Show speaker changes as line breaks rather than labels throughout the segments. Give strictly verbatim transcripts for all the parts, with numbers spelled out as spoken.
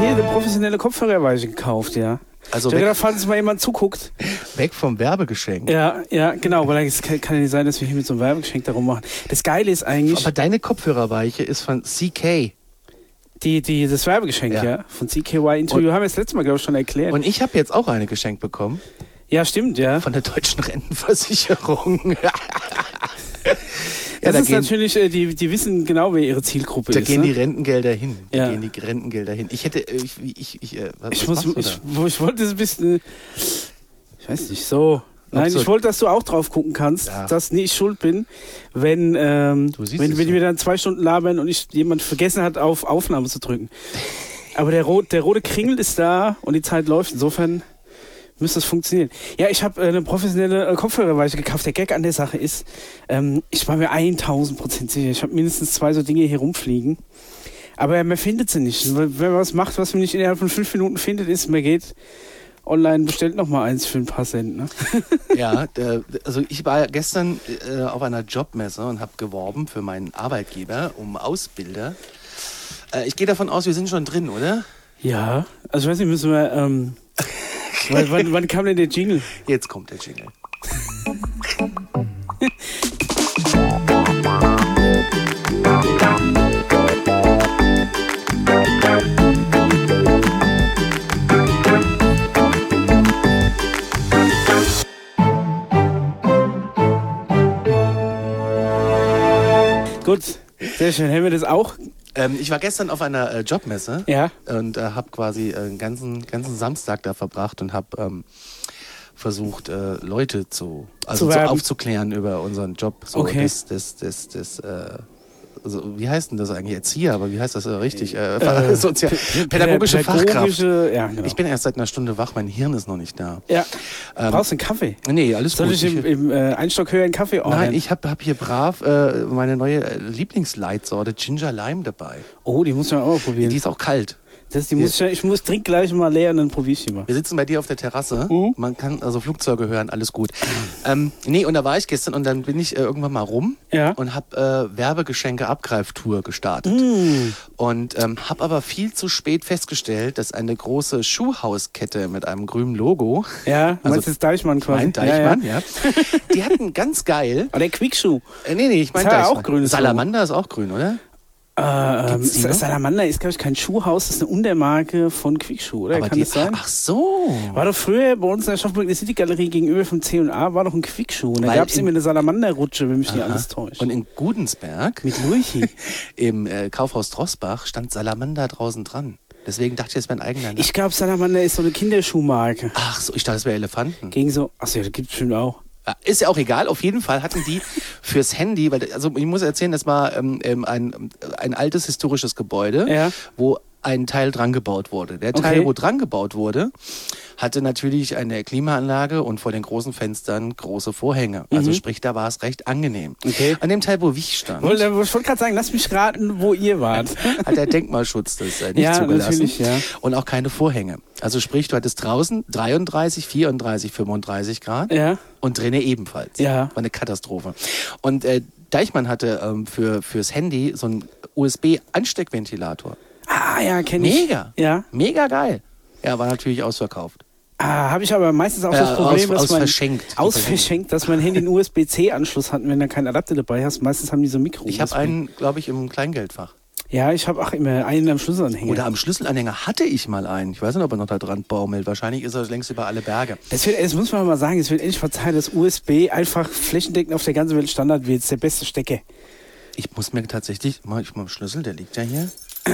hier eine professionelle Kopfhörerweiche gekauft, ja.
Also
ich habe gedacht, falls mal jemand zuguckt.
Weg vom Werbegeschenk.
Ja, ja, genau, weil es kann, kann ja nicht sein, dass wir hier mit so einem Werbegeschenk darum machen. Das Geile ist eigentlich...
Aber deine Kopfhörerweiche ist von C K.
Die, die, das Werbegeschenk, ja, ja von C K Y Interview, haben wir das letzte Mal, glaube ich, schon erklärt.
Und ich habe jetzt auch eine geschenkt bekommen.
Ja, stimmt, ja.
Von der Deutschen Rentenversicherung.
Ja, das
da
ist
gehen,
natürlich, äh, die, die wissen genau, wer ihre Zielgruppe
da
ist.
Da gehen
ne?
die Rentengelder hin. Da
ja.
gehen die Rentengelder hin. Ich hätte, ich, ich, ich, äh, was,
ich,
was
muss, ich, ich wollte es ein bisschen, ich weiß nicht, so. Nein,
so.
Ich wollte, dass du auch drauf gucken kannst, ja. dass nie ich schuld bin, wenn, ähm, wenn, wenn so. wir dann zwei Stunden labern und ich jemand vergessen hat, auf Aufnahme zu drücken. Aber der, Rot, der rote Kringel ist da und die Zeit läuft. Insofern müsste es funktionieren. Ja, ich habe äh, eine professionelle äh, Kopfhörerweiche gekauft. Der Gag an der Sache ist, ähm, ich war mir tausend Prozent sicher. Ich habe mindestens zwei so Dinge hier rumfliegen. Aber man findet sie nicht. Wenn man was macht, was man nicht innerhalb von fünf Minuten findet, ist, man geht online, bestellt noch mal eins für ein paar Cent. Ne?
Ja, äh, also ich war gestern äh, auf einer Jobmesse und habe geworben für meinen Arbeitgeber um Ausbilder. Äh, ich gehe davon aus, wir sind schon drin, oder?
Ja, also ich weiß nicht, müssen wir... Ähm wann, wann, wann kam denn der Jingle?
Jetzt kommt der Jingle.
Gut, sehr schön. Haben wir das auch?
Ähm, ich war gestern auf einer äh, Jobmesse
ja.
und äh, habe quasi äh, einen ganzen, ganzen Samstag da verbracht und habe ähm, versucht, äh, Leute zu, also
zu
zu aufzuklären über unseren Job. So
okay.
Das, das, das, das, äh, also, wie heißt denn das eigentlich? Erzieher, aber wie heißt das äh, richtig? Äh, äh, Sozial pädagogische, pädagogische Fachkraft.
Ja, genau.
Ich bin erst seit einer Stunde wach, mein Hirn ist noch nicht da.
Ja.
Ähm,
Brauchst du einen Kaffee?
Nee, alles
Soll
gut.
Soll ich im, im äh, Einstockhöher einen Kaffee ordnen?
Nein, ich habe hab hier brav äh, meine neue äh, Lieblingsleitsorte Ginger Lime dabei.
Oh, die muss man auch mal probieren.
Die ist auch kalt.
Das, die muss ich, ich muss trink gleich mal leer und dann probier ich die mal.
Wir sitzen bei dir auf der Terrasse.
Mhm.
Man kann also Flugzeuge hören, alles gut. ähm, nee, und da war ich gestern und dann bin ich äh, irgendwann mal rum
ja.
und habe äh, Werbegeschenke-Abgreiftour gestartet.
Mhm.
Und ähm, habe aber viel zu spät festgestellt, dass eine große Schuhhauskette mit einem grünen Logo.
Ja,
also
meinst du das Deichmann quasi?
Mein Deichmann, ja.
ja,
ja. Die hatten ganz geil.
Aber der Quickschuh.
Äh, nee, nee, ich meine
Deichmann. Auch grün.
Salamander ist auch grün, oder?
Ähm, Salamander ist, glaube ich, kein Schuhhaus, das ist eine Untermarke von Quickschuh, oder?
Aber
Kann
die,
das sein?
Ach so.
War doch früher bei uns in der Schaffenburg in der City-Galerie gegenüber vom C und A, war doch ein Quickschuh. Und da gab es immer eine Salamander-Rutsche, wenn mich
aha.
nicht alles täuscht.
Und in Gudensberg,
mit Lurchi,
im äh, Kaufhaus Drossbach, stand Salamander draußen dran. Deswegen dachte ich, das wäre ein eigener Name.
Ich glaube, Salamander ist so eine Kinderschuhmarke.
Ach so, ich dachte, das wäre Elefanten.
Gegen so, achso, ja, das gibt es bestimmt auch.
Ist ja auch egal, auf jeden Fall hatten die fürs Handy, weil also ich muss erzählen, das war ähm, ein, ein altes historisches Gebäude,
ja.
wo ein Teil dran gebaut wurde. Der Teil,
okay.
wo dran gebaut wurde, hatte natürlich eine Klimaanlage und vor den großen Fenstern große Vorhänge. Also
mhm.
sprich, da war es recht angenehm.
Okay.
An dem Teil, wo ich stand,
ich wollte gerade sagen, lass mich raten, wo ihr wart.
hat der Denkmalschutz das äh, nicht
ja,
zugelassen.
Natürlich, ja.
Und auch keine Vorhänge. Also sprich, du hattest draußen dreiunddreißig, vierunddreißig, fünfunddreißig Grad
ja.
und drinnen ebenfalls.
Ja.
War eine Katastrophe. Und äh, Deichmann hatte ähm, für, fürs Handy so einen U S B-Ansteckventilator.
Ah, ja, kenne ich.
Mega.
Ja.
Mega geil. Ja, war natürlich ausverkauft.
Ah, habe ich aber meistens auch
äh,
das Problem,
aus,
dass
aus
man
verschenkt.
ausverschenkt, dass mein Handy einen U S B C Anschluss hat, wenn du keinen Adapter dabei hast. Meistens haben die so Mikro.
Ich habe einen, glaube ich, im Kleingeldfach.
Ja, ich habe auch immer einen am Schlüsselanhänger.
Oder am Schlüsselanhänger hatte ich mal einen. Ich weiß nicht, ob er noch da dran baumelt. Wahrscheinlich ist er längst über alle Berge.
Das, wird, das muss man mal sagen, es wird endlich verzeihen, dass U S B einfach flächendeckend auf der ganzen Welt Standard wird. Das ist der beste Stecker.
Ich muss mir tatsächlich, mach ich mal Schlüssel, der liegt ja hier.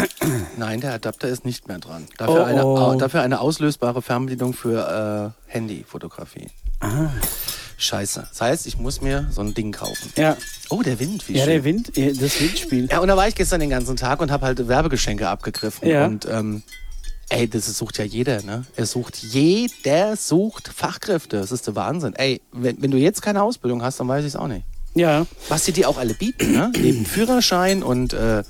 Nein, der Adapter ist nicht mehr dran. Dafür,
oh,
eine,
oh.
dafür eine auslösbare Fernbedienung für äh, Handyfotografie.
Ah.
Scheiße. Das heißt, ich muss mir so ein Ding kaufen.
Ja.
Oh, der Wind, wie
ja,
schön.
Ja, der Wind, das Windspiel.
Ja, und da war ich gestern den ganzen Tag und habe halt Werbegeschenke abgegriffen.
Ja.
Und ähm, ey, das sucht ja jeder, ne? Es sucht, jeder sucht Fachkräfte. Das ist der Wahnsinn. Ey, wenn, wenn du jetzt keine Ausbildung hast, dann weiß ich es auch nicht.
Ja.
Was sie dir auch alle bieten, ne? Neben Führerschein und äh,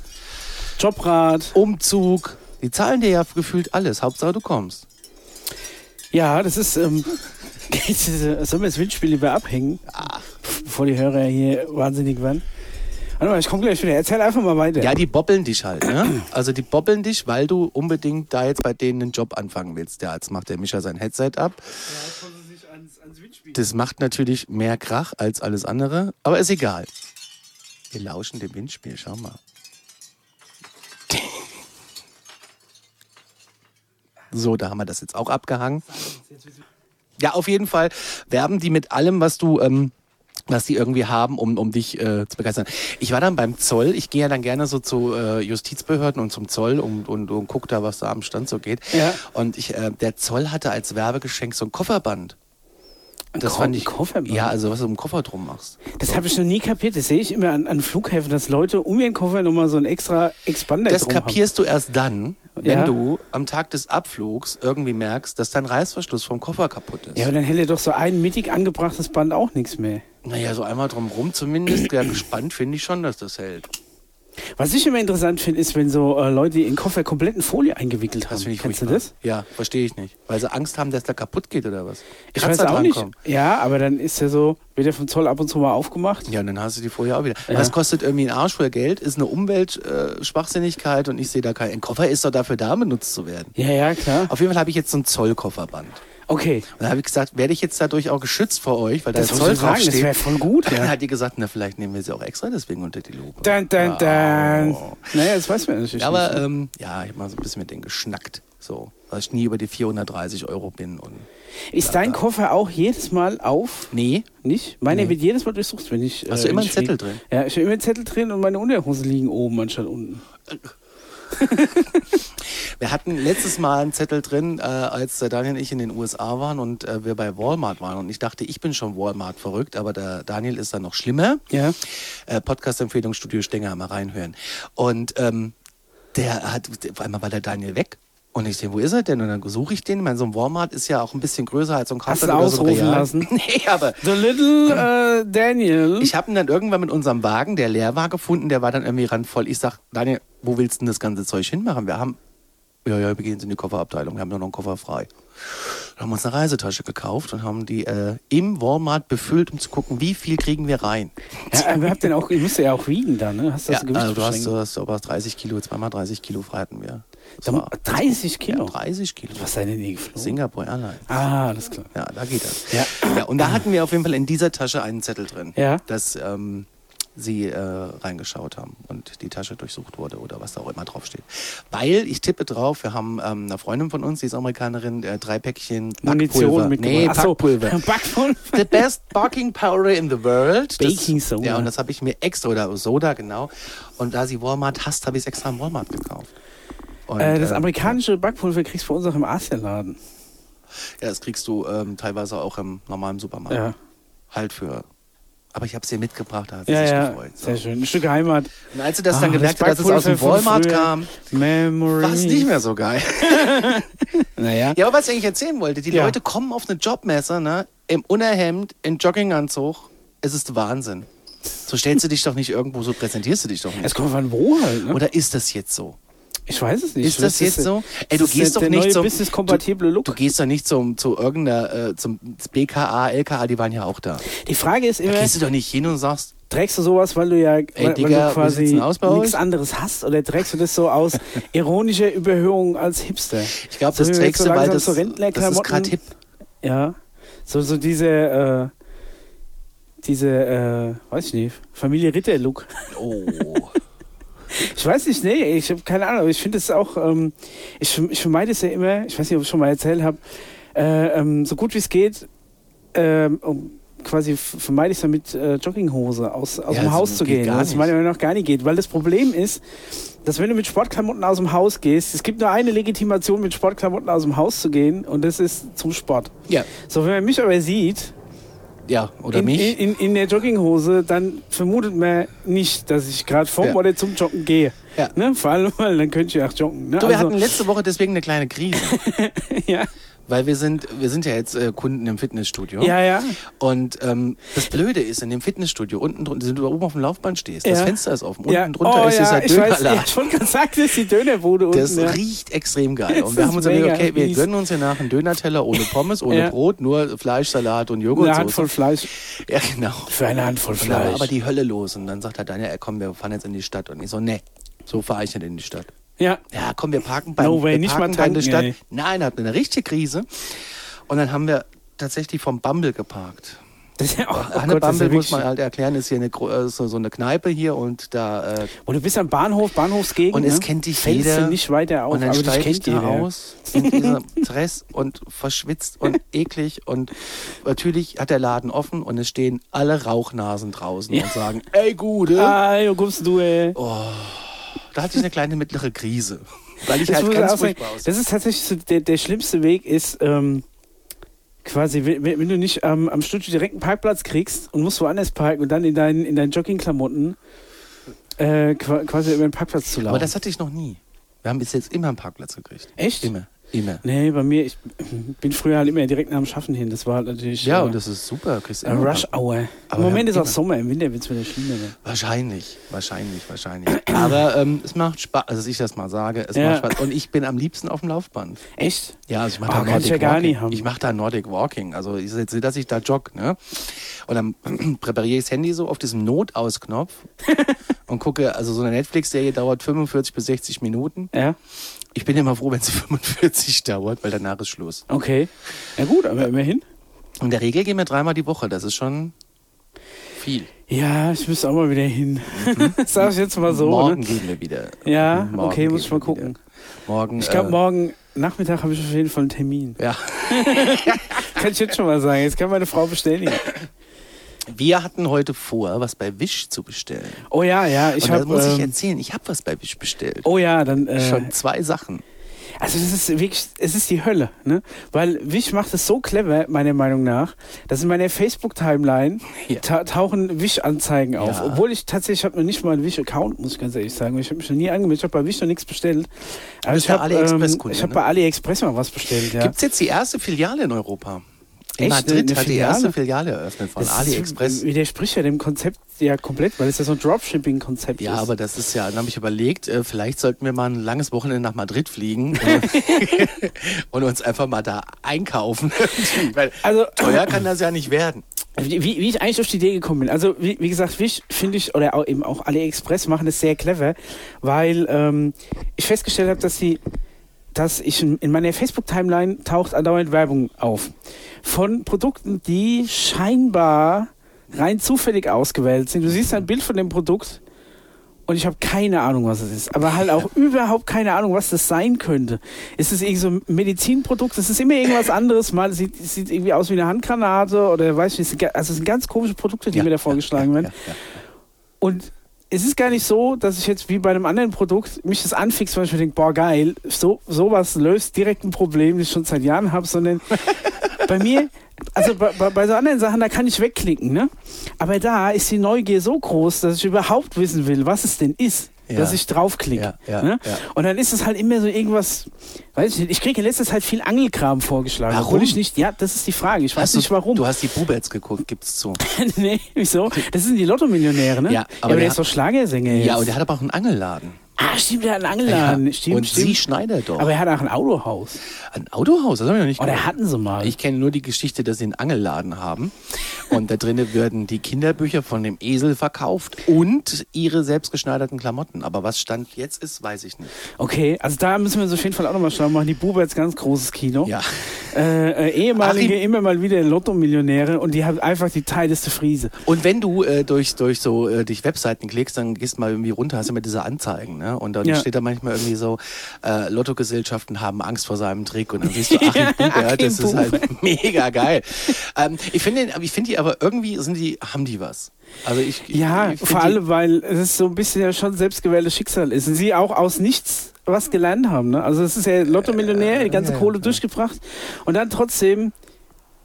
Jobrat,
Umzug. Die zahlen dir ja gefühlt alles. Hauptsache, du kommst.
Ja, das ist... Ähm Sollen wir das Windspiel lieber abhängen?
Ah.
Bevor die Hörer hier wahnsinnig werden. Warte mal, ich komme gleich wieder. Erzähl einfach mal weiter.
Ja, die bobbeln dich halt. Ne? Also die bobbeln dich, weil du unbedingt da jetzt bei denen einen Job anfangen willst. Ja, jetzt macht der Micha sein Headset ab. Ja, sich ans, ans Windspiel. Das macht natürlich mehr Krach als alles andere, aber ist egal. Wir lauschen dem Windspiel, schau mal. So, da haben wir das jetzt auch abgehangen. Ja, auf jeden Fall werben die mit allem, was du, ähm, was die irgendwie haben, um, um dich äh, zu begeistern. Ich war dann beim Zoll. Ich gehe ja dann gerne so zu äh, Justizbehörden und zum Zoll und, und, und guck da, was da am Stand so geht. Ja. Und ich, äh, der Zoll hatte als Werbegeschenk so ein Kofferband. Das fand ich, ja, also was du im Koffer drum machst.
Das
so.
habe ich noch nie kapiert. Das sehe ich immer an, an Flughäfen, dass Leute um ihren Koffer nochmal so ein extra Expander
Das
drum
kapierst
haben.
du erst dann, wenn
ja.
du am Tag des Abflugs irgendwie merkst, dass dein Reißverschluss vom Koffer kaputt ist.
Ja, aber dann hätte doch so ein mittig angebrachtes Band auch nichts mehr.
Naja, so einmal drumherum zumindest. Ja, gespannt finde ich schon, dass das hält.
Was ich immer interessant finde, ist, wenn so äh, Leute ihren Koffer komplett in Folie eingewickelt haben.
Das finde ich
Kennst
furchtbar.
du das?
Ja, verstehe ich nicht. Weil sie Angst haben, dass der kaputt geht oder was?
Ich weiß auch nicht. Ja, aber dann ist ja so, wird der vom Zoll ab und zu mal aufgemacht.
Ja, und dann hast du die Folie auch wieder. Ja. Das kostet irgendwie einen Arsch voll Geld, ist eine Umweltschwachsinnigkeit äh, und ich sehe da kein... Ein Koffer ist doch dafür da, benutzt zu werden.
Ja, ja, klar.
Auf jeden Fall habe ich jetzt so ein Zollkofferband.
Okay.
Und dann habe ich gesagt, werde ich jetzt dadurch auch geschützt vor euch, weil da
das
Zoll draufsteht.
Das wäre voll gut.
Dann
ja.
hat die gesagt, na vielleicht nehmen wir sie auch extra deswegen unter die Lupe.
Dann, dann, dann. Oh. Naja, das weiß man natürlich
ja, aber,
nicht. Aber
ähm, ja, ich habe mal so ein bisschen mit denen geschnackt, so, weil ich nie über die vierhundertdreißig Euro bin. Und
ist dein Koffer auch jedes Mal auf?
Nee.
Nicht? Meiner
nee.
wird jedes Mal durchsucht, wenn ich...
Hast
äh,
du immer einen Zettel
fliege.
drin?
Ja, ich habe immer einen Zettel drin und meine Unterhose liegen oben anstatt unten.
Wir hatten letztes Mal einen Zettel drin, äh, als der Daniel und ich in den U S A waren und äh, wir bei Walmart waren. Und ich dachte, ich bin schon Walmart verrückt, aber der Daniel ist dann noch schlimmer.
Ja.
Äh, Podcast-Empfehlung Studio Stenger, mal reinhören. Und ähm, der hat, auf einmal war der Daniel weg. Und ich sehe, wo ist er denn? Und dann suche ich den. Ich meine, so ein Walmart ist ja auch ein bisschen größer als so ein Kassel oder so ein
ausrufen lassen?
Nee, aber...
The little äh, Daniel.
Ich habe ihn dann irgendwann mit unserem Wagen, der leer war, gefunden. Der war dann irgendwie randvoll. Ich sag, Daniel, wo willst du denn das ganze Zeug hinmachen? Wir haben... Ja, ja, wir gehen in die Kofferabteilung. Wir haben nur noch einen Koffer frei. Dann haben wir uns eine Reisetasche gekauft und haben die äh, im Walmart befüllt, um zu gucken, wie viel kriegen wir rein.
Ja, aber ihr habt den auch, ihr müsst ja auch wiegen dann, ne? Hast du das
ja, also du hast, du hast aber dreißig Kilo, zweimal dreißig Kilo frei hatten wir.
War, dreißig Kilo?
Ja, dreißig Kilo.
Was seid ihr denn geflogen?
Singapore Airlines.
Ah, alles klar.
Ja, da geht das.
Ja.
Ja, und da hatten wir auf jeden Fall in dieser Tasche einen Zettel drin,
ja.
dass ähm, sie äh, reingeschaut haben und die Tasche durchsucht wurde oder was da auch immer draufsteht. Weil, ich tippe drauf, wir haben ähm, eine Freundin von uns, die ist Amerikanerin, äh, drei Päckchen
Munition
Nee, Backpulver.
Backpulver.
The best baking powder in the world.
Baking
das,
Soda.
Ja, und das habe ich mir extra, oder Soda, genau. Und da sie Walmart hasst, habe ich es extra im Walmart gekauft. Und,
äh, das
äh,
amerikanische Backpulver kriegst du bei uns auch im Asienladen.
Ja, das kriegst du ähm, teilweise auch im normalen Supermarkt.
Ja.
Halt für... Aber ich habe es dir mitgebracht, da hat sie
ja,
sich
ja,
gefreut. So.
Sehr schön. Ein Stück Heimat.
Und als sie das dann ah, gemerkt hat, dass es aus dem Walmart kam, war es nicht mehr so geil.
Naja.
Ja, aber was ich eigentlich erzählen wollte, die ja. Leute kommen auf eine Jobmesse, ne, im Unterhemd, in Jogginganzug. Es ist Wahnsinn. So stellst du dich doch nicht irgendwo, so präsentierst du dich doch nicht.
Es kommt von wo halt, ne?
Oder ist das jetzt so?
Ich weiß es nicht.
Ist das, das jetzt ist, so? Ey, du gehst doch
der
nicht
neue
zum
business-kompatible Look.
Du, du gehst doch nicht zum zu irgendeiner äh, zum B K A, L K A, die waren ja auch da.
Die Frage ist immer,
da gehst du doch nicht hin und sagst,
trägst du sowas, weil du ja
ey,
weil,
Digga,
weil du quasi nichts
aus?
anderes hast, oder trägst du das so aus ironischer Überhöhung als Hipster?
Ich glaube, das trägst
so
du, weil das,
so
das ist gerade hip.
Ja, so so diese äh, diese äh, weiß ich nicht, Familie Ritter Look.
Oh.
Ich weiß nicht, nee, ich habe keine Ahnung, aber ich finde es auch, ähm, ich, ich vermeide es ja immer, ich weiß nicht, ob ich schon mal erzählt habe, äh, ähm, so gut wie es geht, ähm, um, quasi vermeide ich es ja mit äh, Jogginghose aus, aus
ja,
dem Haus
also
zu gehen, was meiner Meinung nach gar nicht geht, weil das Problem ist, dass wenn du mit Sportklamotten aus dem Haus gehst, es gibt nur eine Legitimation, mit Sportklamotten aus dem Haus zu gehen, und das ist zum Sport.
Ja.
So, wenn man mich aber sieht,
ja, oder
in,
mich?
In, in, in der Jogginghose, dann vermutet man nicht, dass ich gerade vom ja. oder zum Joggen gehe.
Ja.
Ne? Vor allem, weil dann könnte ich auch joggen. Ne?
Du, wir
also,
hatten letzte Woche deswegen eine kleine Krise.
Ja.
weil wir sind, wir sind ja jetzt äh, Kunden im Fitnessstudio.
Ja, ja.
Und ähm, das Blöde ist, in dem Fitnessstudio, unten drunter, wenn du oben auf dem Laufband stehst,
ja.
das Fenster ist offen,
ja.
unten drunter
oh,
ist
ja.
dieser Dönerladen.
Ja, ich wollte gerade sagen, das ist die Dönerbude unten.
Das
ja.
riecht extrem geil. Und wir haben uns gesagt, okay, wir gönnen uns hier nach einen Dönerteller ohne Pommes, ohne ja. Brot, nur Fleisch, Salat und Joghurt.
Eine Handvoll Fleisch.
Ja, genau.
Für eine Handvoll Fleisch. Und dann war
aber die Hölle los. Und dann sagt er, Daniel, komm, wir fahren jetzt in die Stadt. Und ich so, nee, so fahre ich nicht in die Stadt.
Ja.
Ja, komm, wir parken bei
no way, nicht mal tanken,
der Stadt.
ey.
Nein, hatten eine richtige Krise. Und dann haben wir tatsächlich vom Bumble geparkt.
Das ist ja auch, oh
Anne
Gott,
Bumble
ja
muss man halt erklären, ist hier eine, so, so eine Kneipe hier und da... Äh
und du bist am Bahnhof, Bahnhofsgegend,
und
ne?
es kennt dich
Fällst
jeder.
Du nicht weiter auf,
und dann
aber
steige ich da
jeder.
aus in diesem Stress und verschwitzt und eklig und natürlich hat der Laden offen und es stehen alle Rauchnasen draußen ja. und sagen, ey Gude.
Ah, wo kommst du, ey?
Oh, da hatte ich eine kleine mittlere Krise. Weil ich
das
halt ganz
sagen, das ist tatsächlich so, der, der schlimmste Weg ist, ähm, quasi, wenn, wenn du nicht ähm, am Studio direkt einen Parkplatz kriegst und musst woanders parken und dann in deinen, in deinen Joggingklamotten äh, quasi über den Parkplatz zu laufen.
Aber das hatte ich noch nie. Wir haben bis jetzt immer einen Parkplatz gekriegt.
Echt?
Immer. Immer.
Nee, bei mir, ich bin früher halt immer direkt nach dem Schaffen hin. Das war halt natürlich.
Ja,
äh,
und das ist super. Kriegst
äh, Rush Hour. Im Moment ist auch Sommer, im Winter wird es wieder schlimmer. Ne?
Wahrscheinlich, wahrscheinlich, wahrscheinlich. Aber ähm, es macht Spaß, also dass ich das mal sage, es
ja.
macht Spaß. Und ich bin am liebsten auf dem Laufband.
Echt?
Ja, also ich mache
oh,
da Nordic
ich ja gar
Walking.
nicht haben.
Ich mache da Nordic Walking. Also ich jetzt nicht, dass ich da jogge, ne? Und dann präpariere ich das Handy so auf diesem Notausknopf und gucke, also so eine Netflix-Serie dauert fünfundvierzig bis sechzig Minuten.
Ja.
Ich bin immer froh, wenn sie fünfundvierzig dauert, weil danach ist Schluss.
Okay. Ja gut, aber immerhin.
In der Regel gehen wir dreimal die Woche. Das ist schon viel.
Ja, ich müsste auch mal wieder hin. Mhm. Das sag ich jetzt mal so.
Morgen
ne?
gehen wir wieder.
Ja,
morgen
okay, muss ich mal gucken.
Wieder. Morgen.
Ich glaube,
äh,
morgen Nachmittag habe ich auf jeden Fall einen Termin.
Ja.
Kann ich jetzt schon mal sagen. Jetzt kann meine Frau bestätigen.
Wir hatten heute vor, was bei Wish zu bestellen.
Oh ja, ja. Ich
Und das
hab,
muss ich
ähm,
erzählen. Ich habe was bei Wish bestellt.
Oh ja, dann... Äh,
Schon zwei Sachen.
Also das ist wirklich, es ist die Hölle, ne? Weil Wish macht es so clever, meiner Meinung nach, dass in meiner Facebook-Timeline
ja.
ta- tauchen Wish-Anzeigen auf.
Ja.
Obwohl ich tatsächlich, ich habe noch nicht mal einen Wish-Account, muss ich ganz ehrlich sagen. Ich habe mich noch nie angemeldet, ich habe bei Wish noch nichts bestellt. Aber ich habe ähm, ich hab
ne?
bei AliExpress mal was bestellt, ja.
Gibt es jetzt die erste Filiale in Europa? In
Echt?
Madrid
Eine
hat die
Filiale?
erste Filiale eröffnet von
Das
AliExpress.
Ist, widerspricht ja dem Konzept ja komplett, weil es ja so ein Dropshipping-Konzept
Ja,
ist.
aber das ist ja, dann habe ich überlegt, äh, vielleicht sollten wir mal ein langes Wochenende nach Madrid fliegen und uns einfach mal da einkaufen. Weil
also,
teuer kann das ja nicht werden.
Wie, wie ich eigentlich auf die Idee gekommen bin. Also, wie, wie gesagt, Wish finde ich, oder auch eben auch AliExpress machen das sehr clever, weil ähm, ich festgestellt habe, dass sie dass ich in, in meiner Facebook-Timeline taucht andauernd Werbung auf. Von Produkten, die scheinbar rein zufällig ausgewählt sind. Du siehst ein Bild von dem Produkt und ich habe keine Ahnung, was es ist. Aber halt auch überhaupt keine Ahnung, was das sein könnte. Ist es irgendwie so ein Medizinprodukt? Es ist immer irgendwas anderes. Mal sieht es sieht irgendwie aus wie eine Handgranate oder weiß ich nicht. Also es sind ganz komische Produkte, die
ja,
mir da vorgeschlagen
ja,
werden.
Ja, ja, ja.
Und es ist gar nicht so, dass ich jetzt wie bei einem anderen Produkt mich das anfixt, weil ich mir denke, boah geil, so, sowas löst direkt ein Problem, das ich schon seit Jahren habe, sondern bei mir, also bei, bei, bei so anderen Sachen, da kann ich wegklicken, ne? Aber da ist die Neugier so groß, dass ich überhaupt wissen will, was es denn ist. Ja. Dass ich draufklicke.
Ja, ja,
ne?
ja.
Und dann ist es halt immer so irgendwas, weiß ich nicht, ich kriege in letzter Zeit viel Angelkram vorgeschlagen.
Warum?
Obwohl ich nicht, ja, das ist die Frage, ich weiß
Hast
nicht
du,
warum.
Du hast die Buberts geguckt, gibt's zu.
Nee, wieso? Das sind die Lotto-Millionäre, ne?
Ja, aber,
ja, aber der,
der
ist doch Schlagersänger jetzt.
Ja, und der hat aber auch einen Angelladen.
Ah, stimmt, der hat einen Angelladen.
Ja,
Stimmt,
und
stimmt.
sie schneidet doch.
Aber er hat auch ein Autohaus.
Ein Autohaus, das haben wir noch nicht
Oder
gehört.
hatten sie mal.
Ich kenne nur die Geschichte, dass sie einen Angelladen haben. Und da drinnen werden die Kinderbücher von dem Esel verkauft und ihre selbstgeschneiderten Klamotten. Aber was Stand jetzt ist, weiß ich nicht.
Okay, also da müssen wir uns auf jeden Fall auch nochmal schauen. Machen die Buberts ganz großes Kino.
Ja.
Äh, äh, ehemalige,
Achim.
immer mal wieder Lotto-Millionäre und die haben einfach die teileste Friese.
Und wenn du äh, durch, durch so äh, durch Webseiten klickst, dann gehst mal irgendwie runter, hast du immer diese Anzeigen, ne? Und dann
Ja.
steht da manchmal irgendwie so, äh, Lottogesellschaften haben Angst vor seinem Trick und dann siehst du Achim Bubert, das ist halt mega geil. ähm, ich finde ich finde die aber irgendwie sind die, haben die was. Also ich,
Ja,
ich
vor allem, weil es so ein bisschen ja schon selbstgewähltes Schicksal ist. Und sie auch aus nichts was gelernt haben. Ne? Also es ist ja Lotto-Millionär, die ganze
ja,
Kohle
ja.
durchgebracht und dann trotzdem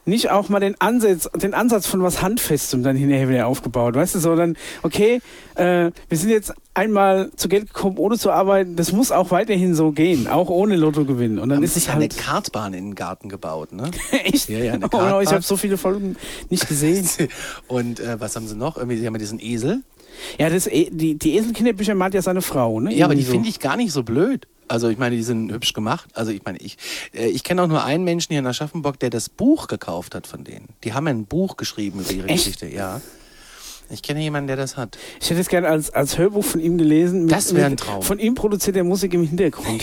nicht auch mal den Ansatz, den Ansatz von was Handfestem dann hinterher wieder aufgebaut? Weißt du, so dann, okay, äh, wir sind jetzt einmal zu Geld gekommen, ohne zu arbeiten, das muss auch weiterhin so gehen, auch ohne Lottogewinn. Und dann
haben
ist
sich
es halt
eine Kartbahn in den Garten gebaut, ne?
Echt?
Ja, ja, eine
oh,
Kartbahn.
ich habe so viele Folgen nicht gesehen.
Und äh, was haben sie noch? Irgendwie, sie haben ja diesen Esel.
Ja, das, die, die Eselkinderbücher malt ja seine Frau, ne?
Ja, aber die
so.
finde ich gar nicht so blöd. Also ich meine, die sind hübsch gemacht. Also ich meine, ich, äh, ich kenne auch nur einen Menschen hier in Aschaffenburg, der das Buch gekauft hat von denen. Die haben ein Buch geschrieben über ihre
Echt?
Geschichte, ja. Ich kenne jemanden, der das hat.
Ich hätte es gerne als, als Hörbuch von ihm gelesen. Mit,
das wäre ein Traum.
Von ihm produziert er Musik im Hintergrund.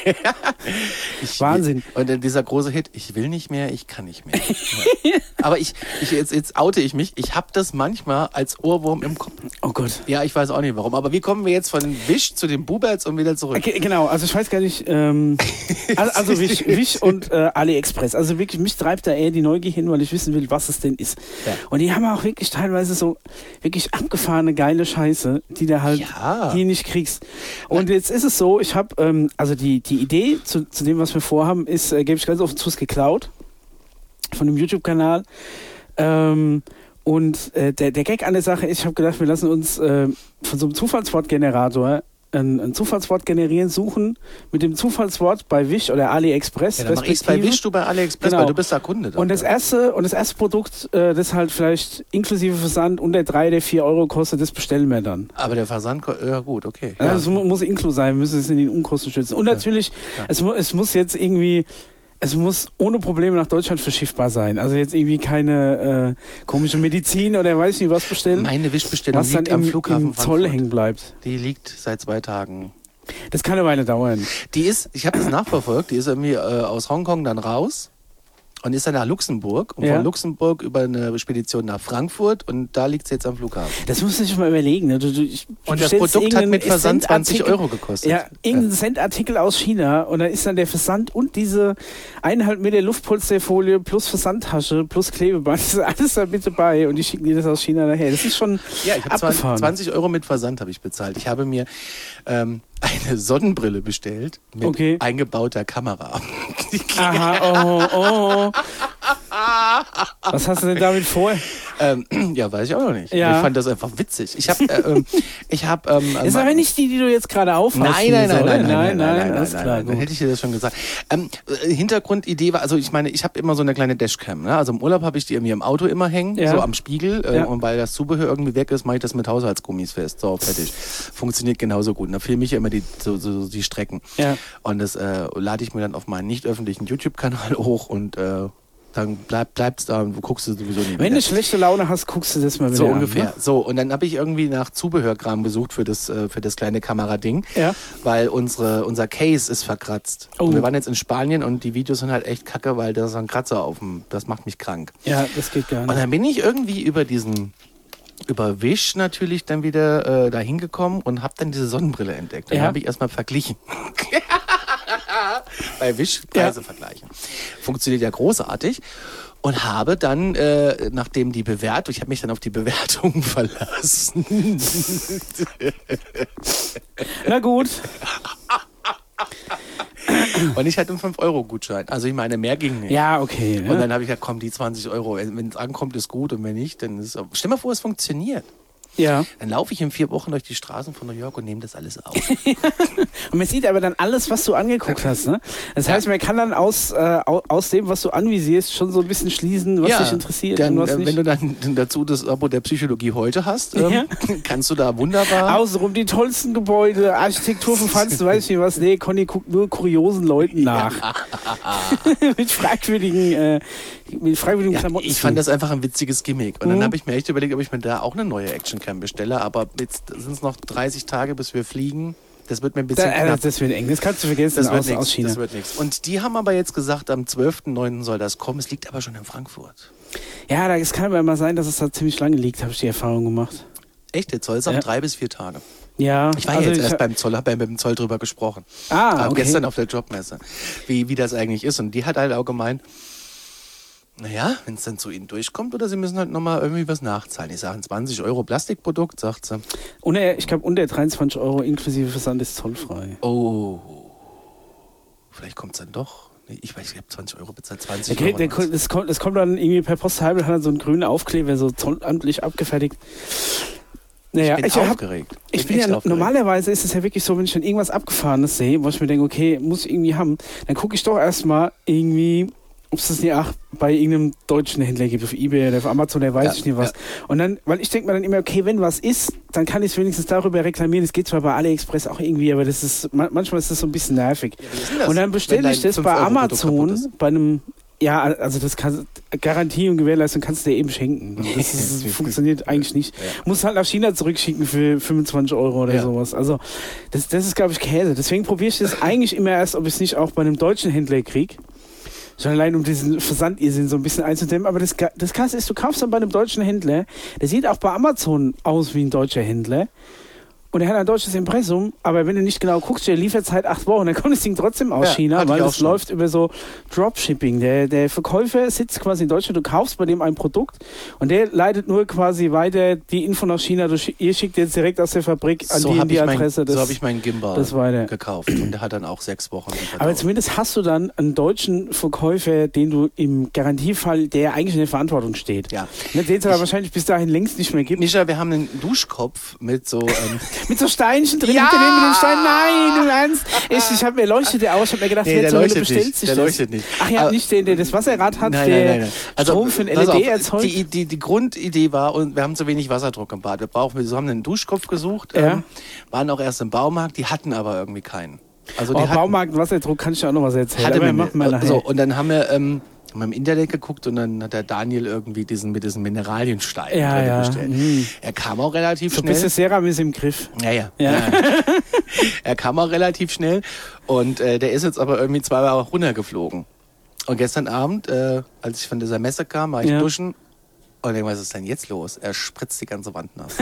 ich,
Wahnsinn.
Und dann dieser große Hit, ich will nicht mehr, ich kann nicht mehr. Ja. Aber ich, ich jetzt, jetzt oute ich mich, ich habe das manchmal als Ohrwurm im Kopf.
Oh Gott.
Ja, ich weiß auch nicht warum. Aber wie kommen wir jetzt von Wisch zu den Buberts und wieder zurück?
Okay, genau, also ich weiß gar nicht, ähm, also, also Wisch, Wisch und äh, AliExpress. Also wirklich, mich treibt da eher die Neugier hin, weil ich wissen will, was es denn ist. Ja. Und die haben auch wirklich teilweise so wirklich abgefahren eine geile Scheiße, die du halt
ja.
hier nicht kriegst. Und jetzt ist es so, ich habe, ähm, also die, die Idee zu, zu dem, was wir vorhaben, ist, äh, gebe ich ganz offen zu, ist geklaut von dem YouTube-Kanal. Ähm, und äh, der, der Gag an der Sache ist, ich habe gedacht, wir lassen uns äh, von so einem Zufallswortgenerator ein, ein Zufallswort generieren, suchen mit dem Zufallswort bei Wish oder AliExpress.
Ja, dann mach ich's bei Wish, du bei AliExpress,
genau.
Weil du bist da Kunde. Dann,
und das
ja.
erste und das erste Produkt, äh, das halt vielleicht inklusive Versand unter drei oder vier Euro kostet, das bestellen wir dann.
Aber der Versand, ja gut, okay.
Ja. Also es muss inklu sein, wir müssen es in den Unkosten schützen. Und natürlich, ja. es, mu es muss jetzt irgendwie Es muss ohne Probleme nach Deutschland verschiffbar sein. Also jetzt irgendwie keine äh, komische Medizin oder weiß nicht was bestellen.
Meine Wischbestellung
was dann
liegt am
im,
Flughafen
im Zoll hängen bleibt.
Die liegt seit zwei Tagen.
Das kann eine Weile dauern.
Die ist, ich habe das nachverfolgt, die ist irgendwie äh, aus Hongkong dann raus und ist dann nach Luxemburg und ja. von Luxemburg über eine Spedition nach Frankfurt und da liegt sie jetzt am Flughafen.
Das musst du dich mal überlegen. Ne? Du, du, ich,
und das Produkt hat mit Versand zwanzig Euro gekostet.
Ja, irgendein ja. Centartikel aus China und da ist dann der Versand und diese eineinhalb Meter Luftpolsterfolie plus Versandtasche plus Klebeband, das ist alles da bitte bei und die schicken dir das aus China daher. Das ist schon
ja, ich habe zwanzig Euro mit Versand habe ich bezahlt. Ich habe mir ähm, eine Sonnenbrille bestellt mit
okay.
eingebauter Kamera.
Aha, oh, oh. Was hast du denn damit vor?
Ähm, ja, weiß ich auch noch nicht.
Ja.
Ich fand das einfach witzig. Ich habe, äh, ich habe. Ähm,
ist aber nicht die, die du jetzt gerade aufhast.
Nein, nein, nein, nein, nein, nein, nein,
alles klar.
Dann hätte ich dir das schon gesagt. Ähm, Hintergrundidee war, also ich meine, ich habe immer so eine kleine Dashcam. Ne? Also im Urlaub habe ich die irgendwie im Auto immer hängen, ja. so am Spiegel. Äh, ja. Und weil das Zubehör irgendwie weg ist, mache ich das mit Haushaltsgummis fest. So, fertig. Funktioniert genauso gut. Und da filme ich ja immer die, so, so, die Strecken.
Ja.
Und das äh, lade ich mir dann auf meinen nicht öffentlichen YouTube-Kanal hoch und äh, dann bleib, bleibt's da und du guckst du sowieso nicht.
Wenn du schlechte Laune hast, guckst du das mal wieder
So
an,
ungefähr.
Ne?
So, und dann habe ich irgendwie nach Zubehörkram gesucht für das, äh, für das kleine Kamerading,
ja.
weil unsere, unser Case ist verkratzt.
Oh.
Und wir waren jetzt in Spanien und die Videos sind halt echt kacke, weil da ist so ein Kratzer auf dem, das macht mich krank.
Ja, das geht gar nicht.
Und dann bin ich irgendwie über diesen, über Wish natürlich dann wieder äh, da hingekommen und habe dann diese Sonnenbrille entdeckt. Und
ja.
dann habe ich erstmal verglichen. Bei Wish Preise ja. vergleichen. Funktioniert ja großartig. Und habe dann, äh, nachdem die Bewertung, ich habe mich dann auf die Bewertung verlassen.
Na gut.
Und ich hatte einen fünf Euro Gutschein. Also ich meine, mehr ging nicht.
Ja, okay. Ne?
Und dann habe ich gesagt, komm, die zwanzig Euro. Wenn es ankommt, ist gut. Und wenn nicht, dann ist es... Stell mal vor, es funktioniert.
Ja.
Dann laufe ich in vier Wochen durch die Straßen von New York und nehme das alles auf.
Und man sieht aber dann alles, was du angeguckt hast. Ne? Das heißt, man kann dann aus, äh, aus dem, was du anvisierst, schon so ein bisschen schließen, was
ja,
dich interessiert.
Dann,
und was nicht.
Wenn du dann dazu das Abo der Psychologie heute hast, ähm, ja. kannst du da wunderbar...
Außenrum die tollsten Gebäude, Architektur von Franz, du weißt nicht was. Nee, Conny guckt nur kuriosen Leuten nach. mit fragwürdigen, äh, mit fragwürdigen
ja,
Klamotten.
Ich fand das einfach ein witziges Gimmick. Und mhm. dann habe ich mir echt überlegt, ob ich mir da auch eine neue Actioncam bestelle. Aber jetzt sind es noch dreißig Tage, bis wir fliegen. Das wird mir ein bisschen
da,
knapp.
Das wird eng, das kannst du vergessen,
das
aus,
wird
aus China.
Das wird nichts. Und die haben aber jetzt gesagt, am zwölften neunten soll das kommen. Es liegt aber schon in Frankfurt.
Ja, es kann aber mal sein, dass es da ziemlich lange liegt, habe ich die Erfahrung gemacht.
Echt? Der Zoll ist
ja.
auf drei bis vier Tage.
Ja.
Ich war
also
ja jetzt
ich
erst beim Zoll, habe ja mit dem Zoll drüber gesprochen.
Ah, okay.
Gestern auf der Jobmesse, wie, wie das eigentlich ist. Und die hat halt auch gemeint, naja, wenn es dann zu ihnen durchkommt oder sie müssen halt nochmal irgendwie was nachzahlen. Ich sage, ein zwanzig Euro Plastikprodukt, sagt sie.
Unter, ich glaube, unter dreiundzwanzig Euro inklusive Versand ist zollfrei.
Oh, vielleicht kommt es dann doch. Ich weiß, ich habe zwanzig Euro bezahlt, zwanzig
okay,
Euro.
Der, das, kommt, das kommt dann irgendwie per Posthalbe, hat dann so einen grünen Aufkleber, so zollamtlich abgefertigt. Naja,
ich bin
ich
aufgeregt.
Hab, ich bin, bin ja, aufgeregt. Normalerweise ist es ja wirklich so, wenn ich dann irgendwas Abgefahrenes sehe, wo ich mir denke, okay, muss ich irgendwie haben, dann gucke ich doch erstmal irgendwie, ob es das nicht auch bei irgendeinem deutschen Händler gibt, auf eBay oder auf Amazon, der weiß ja, ich nicht was. Ja. Und dann, weil ich denke mir dann immer, okay, wenn was ist, dann kann ich es wenigstens darüber reklamieren. Das geht zwar bei AliExpress auch irgendwie, aber das ist, manchmal ist das so ein bisschen nervig. Ja, und dann bestelle ich das bei Amazon, bei einem, ja, also das kann, Garantie und Gewährleistung kannst du dir eben schenken. Das, ist, das funktioniert eigentlich nicht. Ja. Musst halt nach China zurückschicken für fünfundzwanzig Euro oder ja. sowas. Also das, das ist, glaube ich, Käse. Deswegen probiere ich das eigentlich immer erst, ob ich es nicht auch bei einem deutschen Händler kriege. Schon allein, um diesen Versandirrsinn so ein bisschen einzudämmen. Aber das, das Krasse ist, du kaufst dann bei einem deutschen Händler, der sieht auch bei Amazon aus wie ein deutscher Händler. Und er hat ein deutsches Impressum, aber wenn du nicht genau guckst, der Lieferzeit acht Wochen, dann kommt das Ding trotzdem aus ja, China, weil es läuft über so Dropshipping. Der, der Verkäufer sitzt quasi in Deutschland, du kaufst bei dem ein Produkt und der leitet nur quasi weiter die Info nach China. Du, ihr schickt jetzt direkt aus der Fabrik an so die, in die Adresse.
Mein, das, so habe ich meinen Gimbal gekauft und der hat dann auch sechs Wochen.
Aber zumindest hast du dann einen deutschen Verkäufer, den du im Garantiefall, der eigentlich in der Verantwortung steht.
Ja.
Den es aber wahrscheinlich bis dahin längst nicht mehr gibt.
Micha, wir haben einen Duschkopf mit so... Ähm,
mit so Steinchen drin,
ja!
mit den Stein. Nein, du ernst. Ich, ich habe mir leuchtet der aus, ich habe mir gedacht,
nee, der
so,
leuchtet
bestellt
nicht.
sich
der
das.
leuchtet nicht.
Ach ja, nicht den, der das Wasserrad hat,
nein,
der
nein, nein, nein. Also,
Strom für ein L E D
auf,
erzeugt.
Die, die, die Grundidee war, und wir haben zu wenig Wasserdruck im Bad. Wir brauchen, wir haben einen Duschkopf gesucht,
ja.
ähm, waren auch erst im Baumarkt, die hatten aber irgendwie keinen. Also
oh,
die hatten,
Baumarkt, Wasserdruck, kann ich dir auch noch was erzählen.
Hatte
aber
mir,
wir nachher.
So, und dann haben wir... Ähm, haben wir im Internet geguckt und dann hat der Daniel irgendwie diesen mit diesen Mineraliensteinen
ja, ja.
bestellt. Mhm. Er kam auch relativ
so
schnell.
So bist du Serum ist im Griff.
Ja, ja.
ja.
ja. Er kam auch relativ schnell und äh, der ist jetzt aber irgendwie zwei Jahre runtergeflogen. Und gestern Abend, äh, als ich von dieser Messe kam, war ich ja. duschen und ich, was ist denn jetzt los? Er spritzt die ganze Wand nass.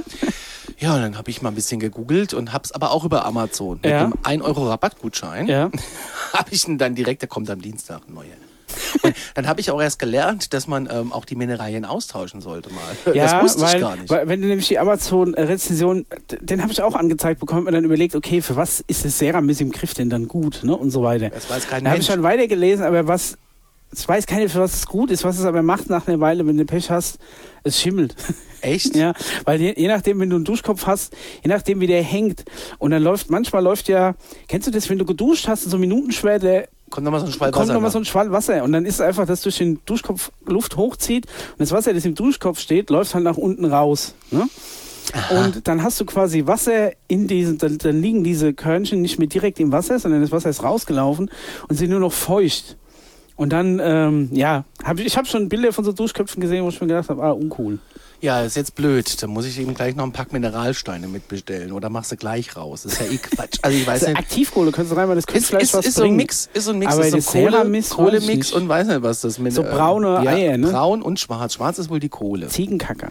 Ja, und dann habe ich mal ein bisschen gegoogelt und hab's aber auch über Amazon. Mit
ja.
einem ein Euro Rabattgutschein
ja.
habe ich ihn dann direkt, der kommt am Dienstag, neue. Und dann habe ich auch erst gelernt, dass man ähm, auch die Mineralien austauschen sollte mal.
Ja,
das wusste
weil,
ich gar nicht.
Weil, wenn du nämlich die Amazon-Rezension, den habe ich auch angezeigt bekommen und dann überlegt, okay, für was ist das Serum mit dem Griff denn dann gut, ne? Und so weiter.
Das weiß kein
Da habe ich schon weiter gelesen, aber was, es weiß keiner, für was es gut ist, was es aber macht nach einer Weile, wenn du Pech hast, es schimmelt.
Echt?
Ja, weil je, je nachdem, wenn du einen Duschkopf hast, je nachdem, wie der hängt und dann läuft, manchmal läuft ja, kennst du das, wenn du geduscht hast, so minutenschwer, der
kommt nochmal so ein Schwall
kommt
Wasser.
Kommt nochmal so ein Schwall Wasser und dann ist es einfach, dass durch den Duschkopf Luft hochzieht und das Wasser, das im Duschkopf steht, läuft halt nach unten raus. Ne? Und dann hast du quasi Wasser in diesen, dann, dann liegen diese Körnchen nicht mehr direkt im Wasser, sondern das Wasser ist rausgelaufen und sind nur noch feucht. Und dann, ähm, ja, hab ich, ich habe schon Bilder von so Duschköpfen gesehen, wo ich mir gedacht habe, ah, uncool.
Ja, ist jetzt blöd. Dann muss ich eben gleich noch einen Pack Mineralsteine mitbestellen. Oder machst du gleich raus? Das ist ja eh Quatsch. Also ich weiß
also
nicht.
Aktivkohle, könntest du reinmachen, das könnte vielleicht
ist,
was
ist
bringen.
So ein Mix, ist so ein Mix.
Aber
ist so ein Kohle, Kohlemix und weiß nicht, was das mit.
So braune
äh, ja,
Eier, ne?
Braun und schwarz. Schwarz ist wohl die Kohle.
Ziegenkacker.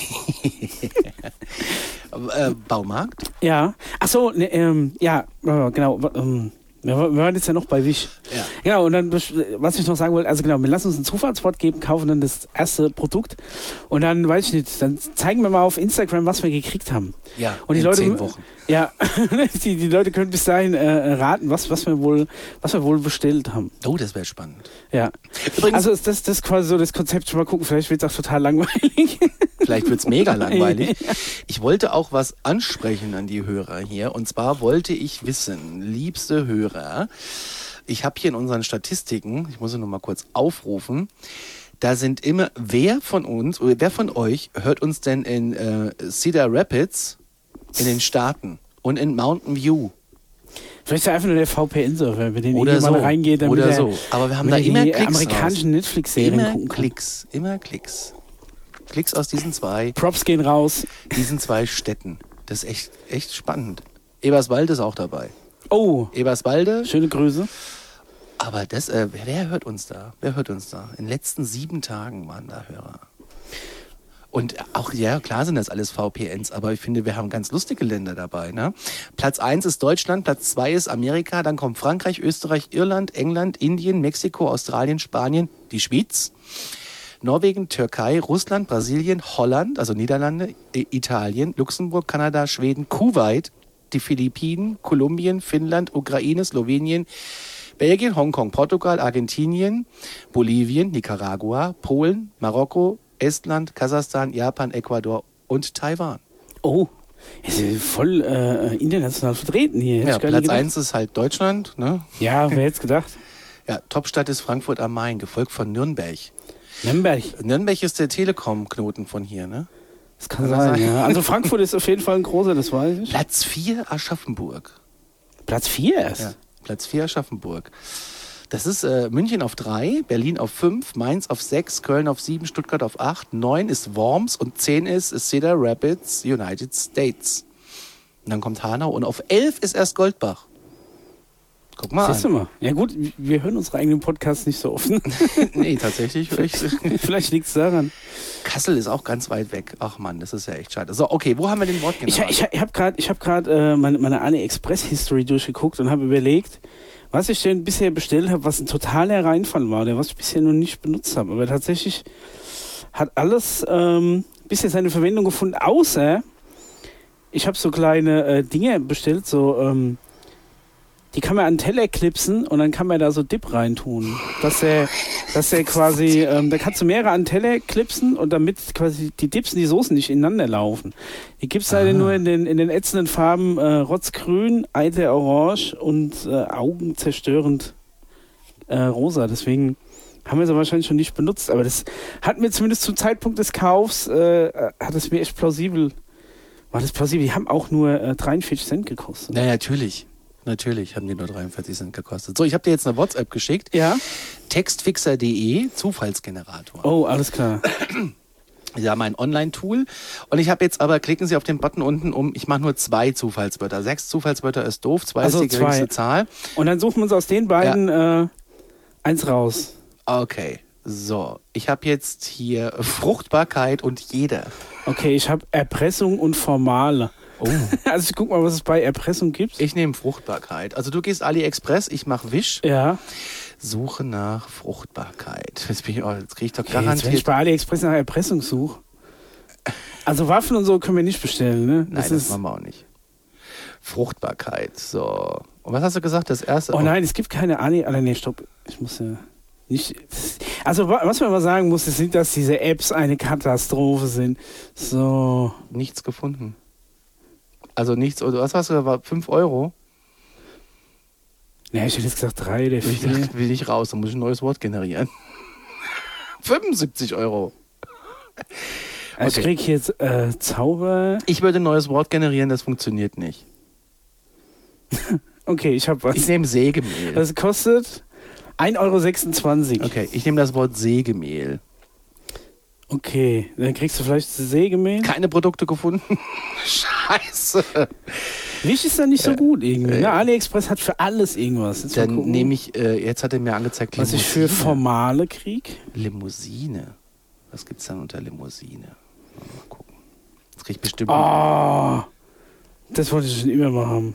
äh, Baumarkt?
Ja. Ach so, ne, ähm, ja, genau. Ähm, Wir waren jetzt ja noch bei Wish.
Ja.
Genau, und dann, was ich noch sagen wollte, also genau, wir lassen uns ein Zufallswort geben, kaufen dann das erste Produkt und dann, weiß ich nicht, dann zeigen wir mal auf Instagram, was wir gekriegt haben.
Ja,
und die
in
Leute,
zehn Wochen.
Ja, die, die Leute können bis dahin äh, raten, was, was, wir wohl, was wir wohl bestellt haben.
Oh, das wäre spannend.
Ja. Übrigens, also ist das, das ist quasi so das Konzept, schon mal gucken, vielleicht wird es auch total langweilig.
Vielleicht wird es mega langweilig. Ich wollte auch was ansprechen an die Hörer hier. Und zwar wollte ich wissen, liebste Hörer, ich habe hier in unseren Statistiken, ich muss sie nur mal kurz aufrufen, da sind immer, wer von uns, oder wer von euch hört uns denn in äh, Cedar Rapids in den Staaten und in Mountain View?
Vielleicht einfach nur der V P N-Server, wenn den
oder
jemand
so,
reingeht, damit
oder
der,
so. Aber wir haben da immer
die
Klicks
amerikanischen Netflix-Serien
immer
gucken kann.
Klicks, immer Klicks. Klicks aus diesen zwei.
Props gehen raus.
Diesen zwei Städten. Das ist echt, echt spannend. Eberswalde ist auch dabei.
Oh.
Eberswalde.
Schöne Grüße.
Aber das, äh, wer hört uns da? Wer hört uns da? In den letzten sieben Tagen waren da Hörer. Und auch, ja, klar sind das alles V P Ns, aber ich finde, wir haben ganz lustige Länder dabei. Ne? Platz eins ist Deutschland, Platz zwei ist Amerika, dann kommt Frankreich, Österreich, Irland, England, Indien, Mexiko, Australien, Spanien, die Schweiz, Norwegen, Türkei, Russland, Brasilien, Holland, also Niederlande, Italien, Luxemburg, Kanada, Schweden, Kuwait, die Philippinen, Kolumbien, Finnland, Ukraine, Slowenien, Belgien, Hongkong, Portugal, Argentinien, Bolivien, Nicaragua, Polen, Marokko, Estland, Kasachstan, Japan, Ecuador und Taiwan.
Oh, ist ja voll äh, international vertreten hier.
Ja, Platz eins ist halt Deutschland. Ne?
Ja, wer hätte es gedacht?
Ja, Topstadt ist Frankfurt am Main, gefolgt von Nürnberg.
Nürnberg?
Nürnberg ist der Telekom-Knoten von hier, ne?
Das kann, kann sein, sein, ja. Also Frankfurt ist auf jeden Fall ein großer, das weiß ich.
Platz vier Aschaffenburg.
Platz vier erst?
Ja, Platz vier Aschaffenburg. Das ist äh, München auf drei, Berlin auf fünf, Mainz auf sechs, Köln auf sieben, Stuttgart auf acht, neun ist Worms und zehn ist Cedar Rapids, United States. Und dann kommt Hanau und auf elf ist erst Goldbach. Guck mal
Siehst du mal. Ja gut, wir hören unsere eigenen Podcasts nicht so oft.
Nee, tatsächlich. Vielleicht,
vielleicht liegt es daran.
Kassel ist auch ganz weit weg. Ach Mann, das ist ja echt schade. So, okay, wo haben wir den Wortgenerator?
Ich, ich, ich habe gerade hab grad, äh, meine, meine AliExpress-History durchgeguckt und habe überlegt, was ich denn bisher bestellt habe, was ein totaler Reinfall war, oder was ich bisher noch nicht benutzt habe. Aber tatsächlich hat alles ähm, bisher seine Verwendung gefunden, außer ich habe so kleine äh, Dinge bestellt, so ähm, die kann man an den Teller klipsen und dann kann man da so Dip reintun. Dass er, dass er quasi, ähm, da kannst du mehrere an den Teller klipsen und damit quasi die Dips und die Soßen nicht ineinander laufen. Die gibt es leider nur in den, in den ätzenden Farben äh, Rotzgrün, Eiter Orange und äh, augenzerstörend äh, rosa. Deswegen haben wir sie wahrscheinlich schon nicht benutzt. Aber das hat mir zumindest zum Zeitpunkt des Kaufs, äh, hat es mir echt plausibel, war das plausibel. Die haben auch nur äh, dreiundvierzig Cent gekostet.
Na, natürlich. Natürlich haben die nur dreiundvierzig Cent gekostet. So, ich habe dir jetzt eine WhatsApp geschickt.
Ja.
Textfixer punkt de, Zufallsgenerator.
Oh, alles klar.
Sie haben ein Online-Tool und ich habe jetzt aber, klicken Sie auf den Button unten um, ich mache nur zwei Zufallswörter. Sechs Zufallswörter ist doof, zwei
also
ist die geringste
zwei.
Zahl.
Und dann suchen wir uns aus den beiden ja. äh, eins raus.
Okay, so. Ich habe jetzt hier Fruchtbarkeit und jeder.
Okay, ich habe Erpressung und Formale.
Oh.
Also ich guck mal, was es bei Erpressung gibt.
Ich nehme Fruchtbarkeit. Also du gehst AliExpress, ich mache Wish.
Ja.
Suche nach Fruchtbarkeit. Jetzt, bin ich, oh, jetzt kriege ich doch
okay,
garantiert...
Jetzt, wenn ich bei AliExpress nach Erpressung suche. Also Waffen und so können wir nicht bestellen, ne?
Das nein, das machen wir auch nicht. Fruchtbarkeit, so. Und was hast du gesagt, das erste?
Oh nein, es gibt keine Ali... Ah, nee, stopp. Ich muss ja... Nicht, also was man mal sagen muss, ist nicht, dass diese Apps eine Katastrophe sind. So.
Nichts gefunden. Also nichts, oder was hast du da, fünf Euro?
Ja, ich hätte jetzt gesagt drei oder vier.
Ich dachte, will ich raus, dann muss ich ein neues Wort generieren. fünfundsiebzig Euro.
Also okay. Ich krieg jetzt äh, Zauber.
Ich würde ein neues Wort generieren, das funktioniert nicht.
Okay, ich habe was.
Ich nehme Sägemehl.
Das kostet ein Euro sechsundzwanzig.
Okay, ich nehme das Wort Sägemehl.
Okay, dann kriegst du vielleicht Sägemehl.
Keine Produkte gefunden. Scheiße.
Wish ist da nicht so gut irgendwie. Äh, ja, AliExpress hat für alles irgendwas. Jetzt
dann nehme ich, äh, jetzt hat er mir angezeigt,
was ich für Formale krieg.
Limousine. Was gibt's dann unter Limousine? Mal gucken. Das krieg ich bestimmt.
Oh, das wollte ich schon immer mal haben.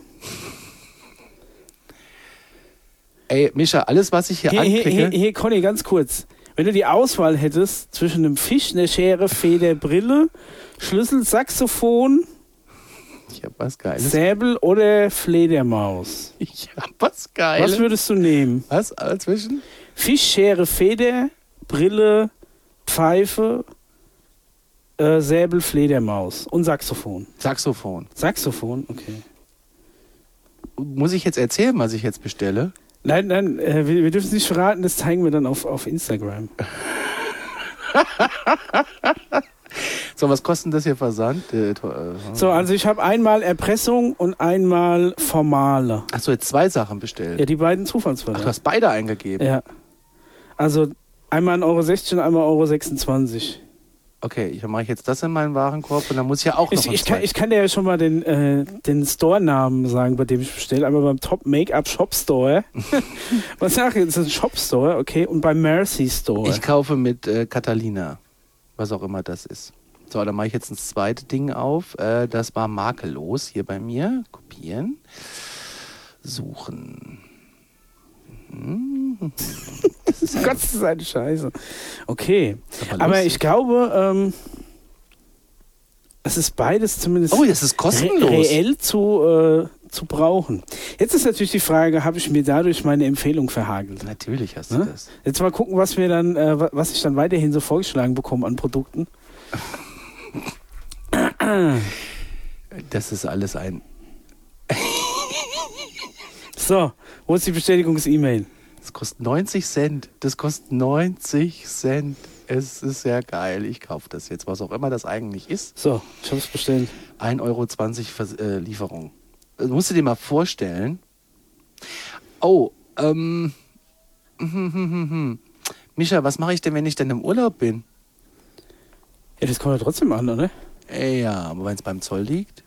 Ey, Mischa, alles, was ich hier
hey,
anklicke...
Hey, hey, hey, Conny, ganz kurz. Wenn du die Auswahl hättest zwischen einem Fisch, einer Schere, Feder, Brille, Schlüssel, Saxophon,
ich hab was Geiles.
Säbel oder Fledermaus.
Ich hab was Geiles.
Was würdest du nehmen?
Was dazwischen?
Fisch, Schere, Feder, Brille, Pfeife, äh, Säbel, Fledermaus und Saxophon.
Saxophon.
Saxophon, okay.
Muss ich jetzt erzählen, was ich jetzt bestelle?
Nein, nein, äh, wir, wir dürfen es nicht verraten, das zeigen wir dann auf, auf Instagram.
So, was kostet das hier Versand? Äh,
so, also ich habe einmal Erpressung und einmal Formale.
Hast du jetzt zwei Sachen bestellt?
Ja, die beiden Zufallsfälle.
Ach, du hast beide eingegeben?
Ja. Also einmal ein Euro sechzig und einmal ein Euro sechsundzwanzig.
Okay, ich mache jetzt das in meinen Warenkorb und dann muss ich ja auch noch
ich, ich, kann, ich kann dir ja schon mal den, äh, den Store-Namen sagen, bei dem ich bestelle. Einmal beim Top Make-up Shop Store. Was sag ich? Das ist ein Shop Store, okay. Und beim Mercy Store.
Ich kaufe mit äh, Catalina. Was auch immer das ist. So, dann mache ich jetzt ein zweites Ding auf. Äh, das war makellos hier bei mir. Kopieren. Suchen. Hm.
Gott, das ist eine Scheiße. Okay. Aber, aber ich glaube, ähm, es ist beides zumindest
oh, das ist kostenlos.
Re reell zu, äh, zu brauchen. Jetzt ist natürlich die Frage, habe ich mir dadurch meine Empfehlung verhagelt?
Natürlich hast du
ne?
das.
Jetzt mal gucken, was wir dann, äh, was ich dann weiterhin so vorgeschlagen bekomme an Produkten.
Das ist alles ein...
So, wo ist die Bestätigungs-E-Mail?
Das kostet neunzig Cent. Das kostet neunzig Cent. Es ist sehr geil. Ich kaufe das jetzt, was auch immer das eigentlich ist.
So, ich habe es bestellt.
ein Euro zwanzig Vers- äh, Lieferung. Das musst du dir mal vorstellen. Oh, ähm... Hm, hm, hm, hm. Micha, was mache ich denn, wenn ich denn im Urlaub bin?
Ja, das kommt ja trotzdem an, oder?
Ja, aber wenn es beim Zoll liegt?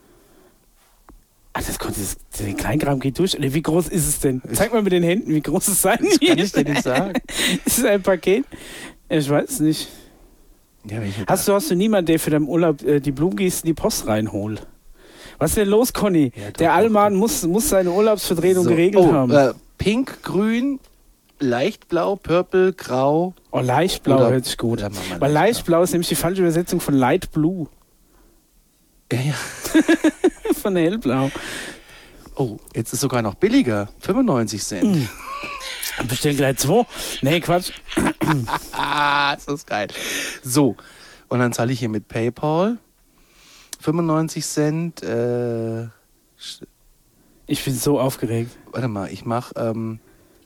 Ach, das kommt, das, der Kleinkram geht durch. Wie groß ist es denn? Zeig mal mit den Händen, wie groß es sein
wird. Das kann ich dir nicht sagen.
Ist es ein Paket? Ich weiß es nicht.
Ja,
hast, du, hast du niemanden, der für deinen Urlaub äh, die Blumengießen die Post reinholt? Was ist denn los, Conny? Ja, doch, der Allmann muss, muss seine Urlaubsvertretung so. geregelt
oh,
haben.
Äh, Pink, Grün, Leichtblau, Purple, Grau.
Oh, Leichtblau hört sich gut. Weil Leichtblau. Leichtblau ist nämlich die falsche Übersetzung von Light Blue.
Ja, ja.
Von Hellblau.
Oh, jetzt ist sogar noch billiger. fünfundneunzig Cent. Mm.
Bestellen gleich zwei. Nee, Quatsch.
Das ist geil. So, und dann zahle ich hier mit PayPal. fünfundneunzig Cent. Äh,
ich bin so aufgeregt.
Warte mal, ich mach... Ähm,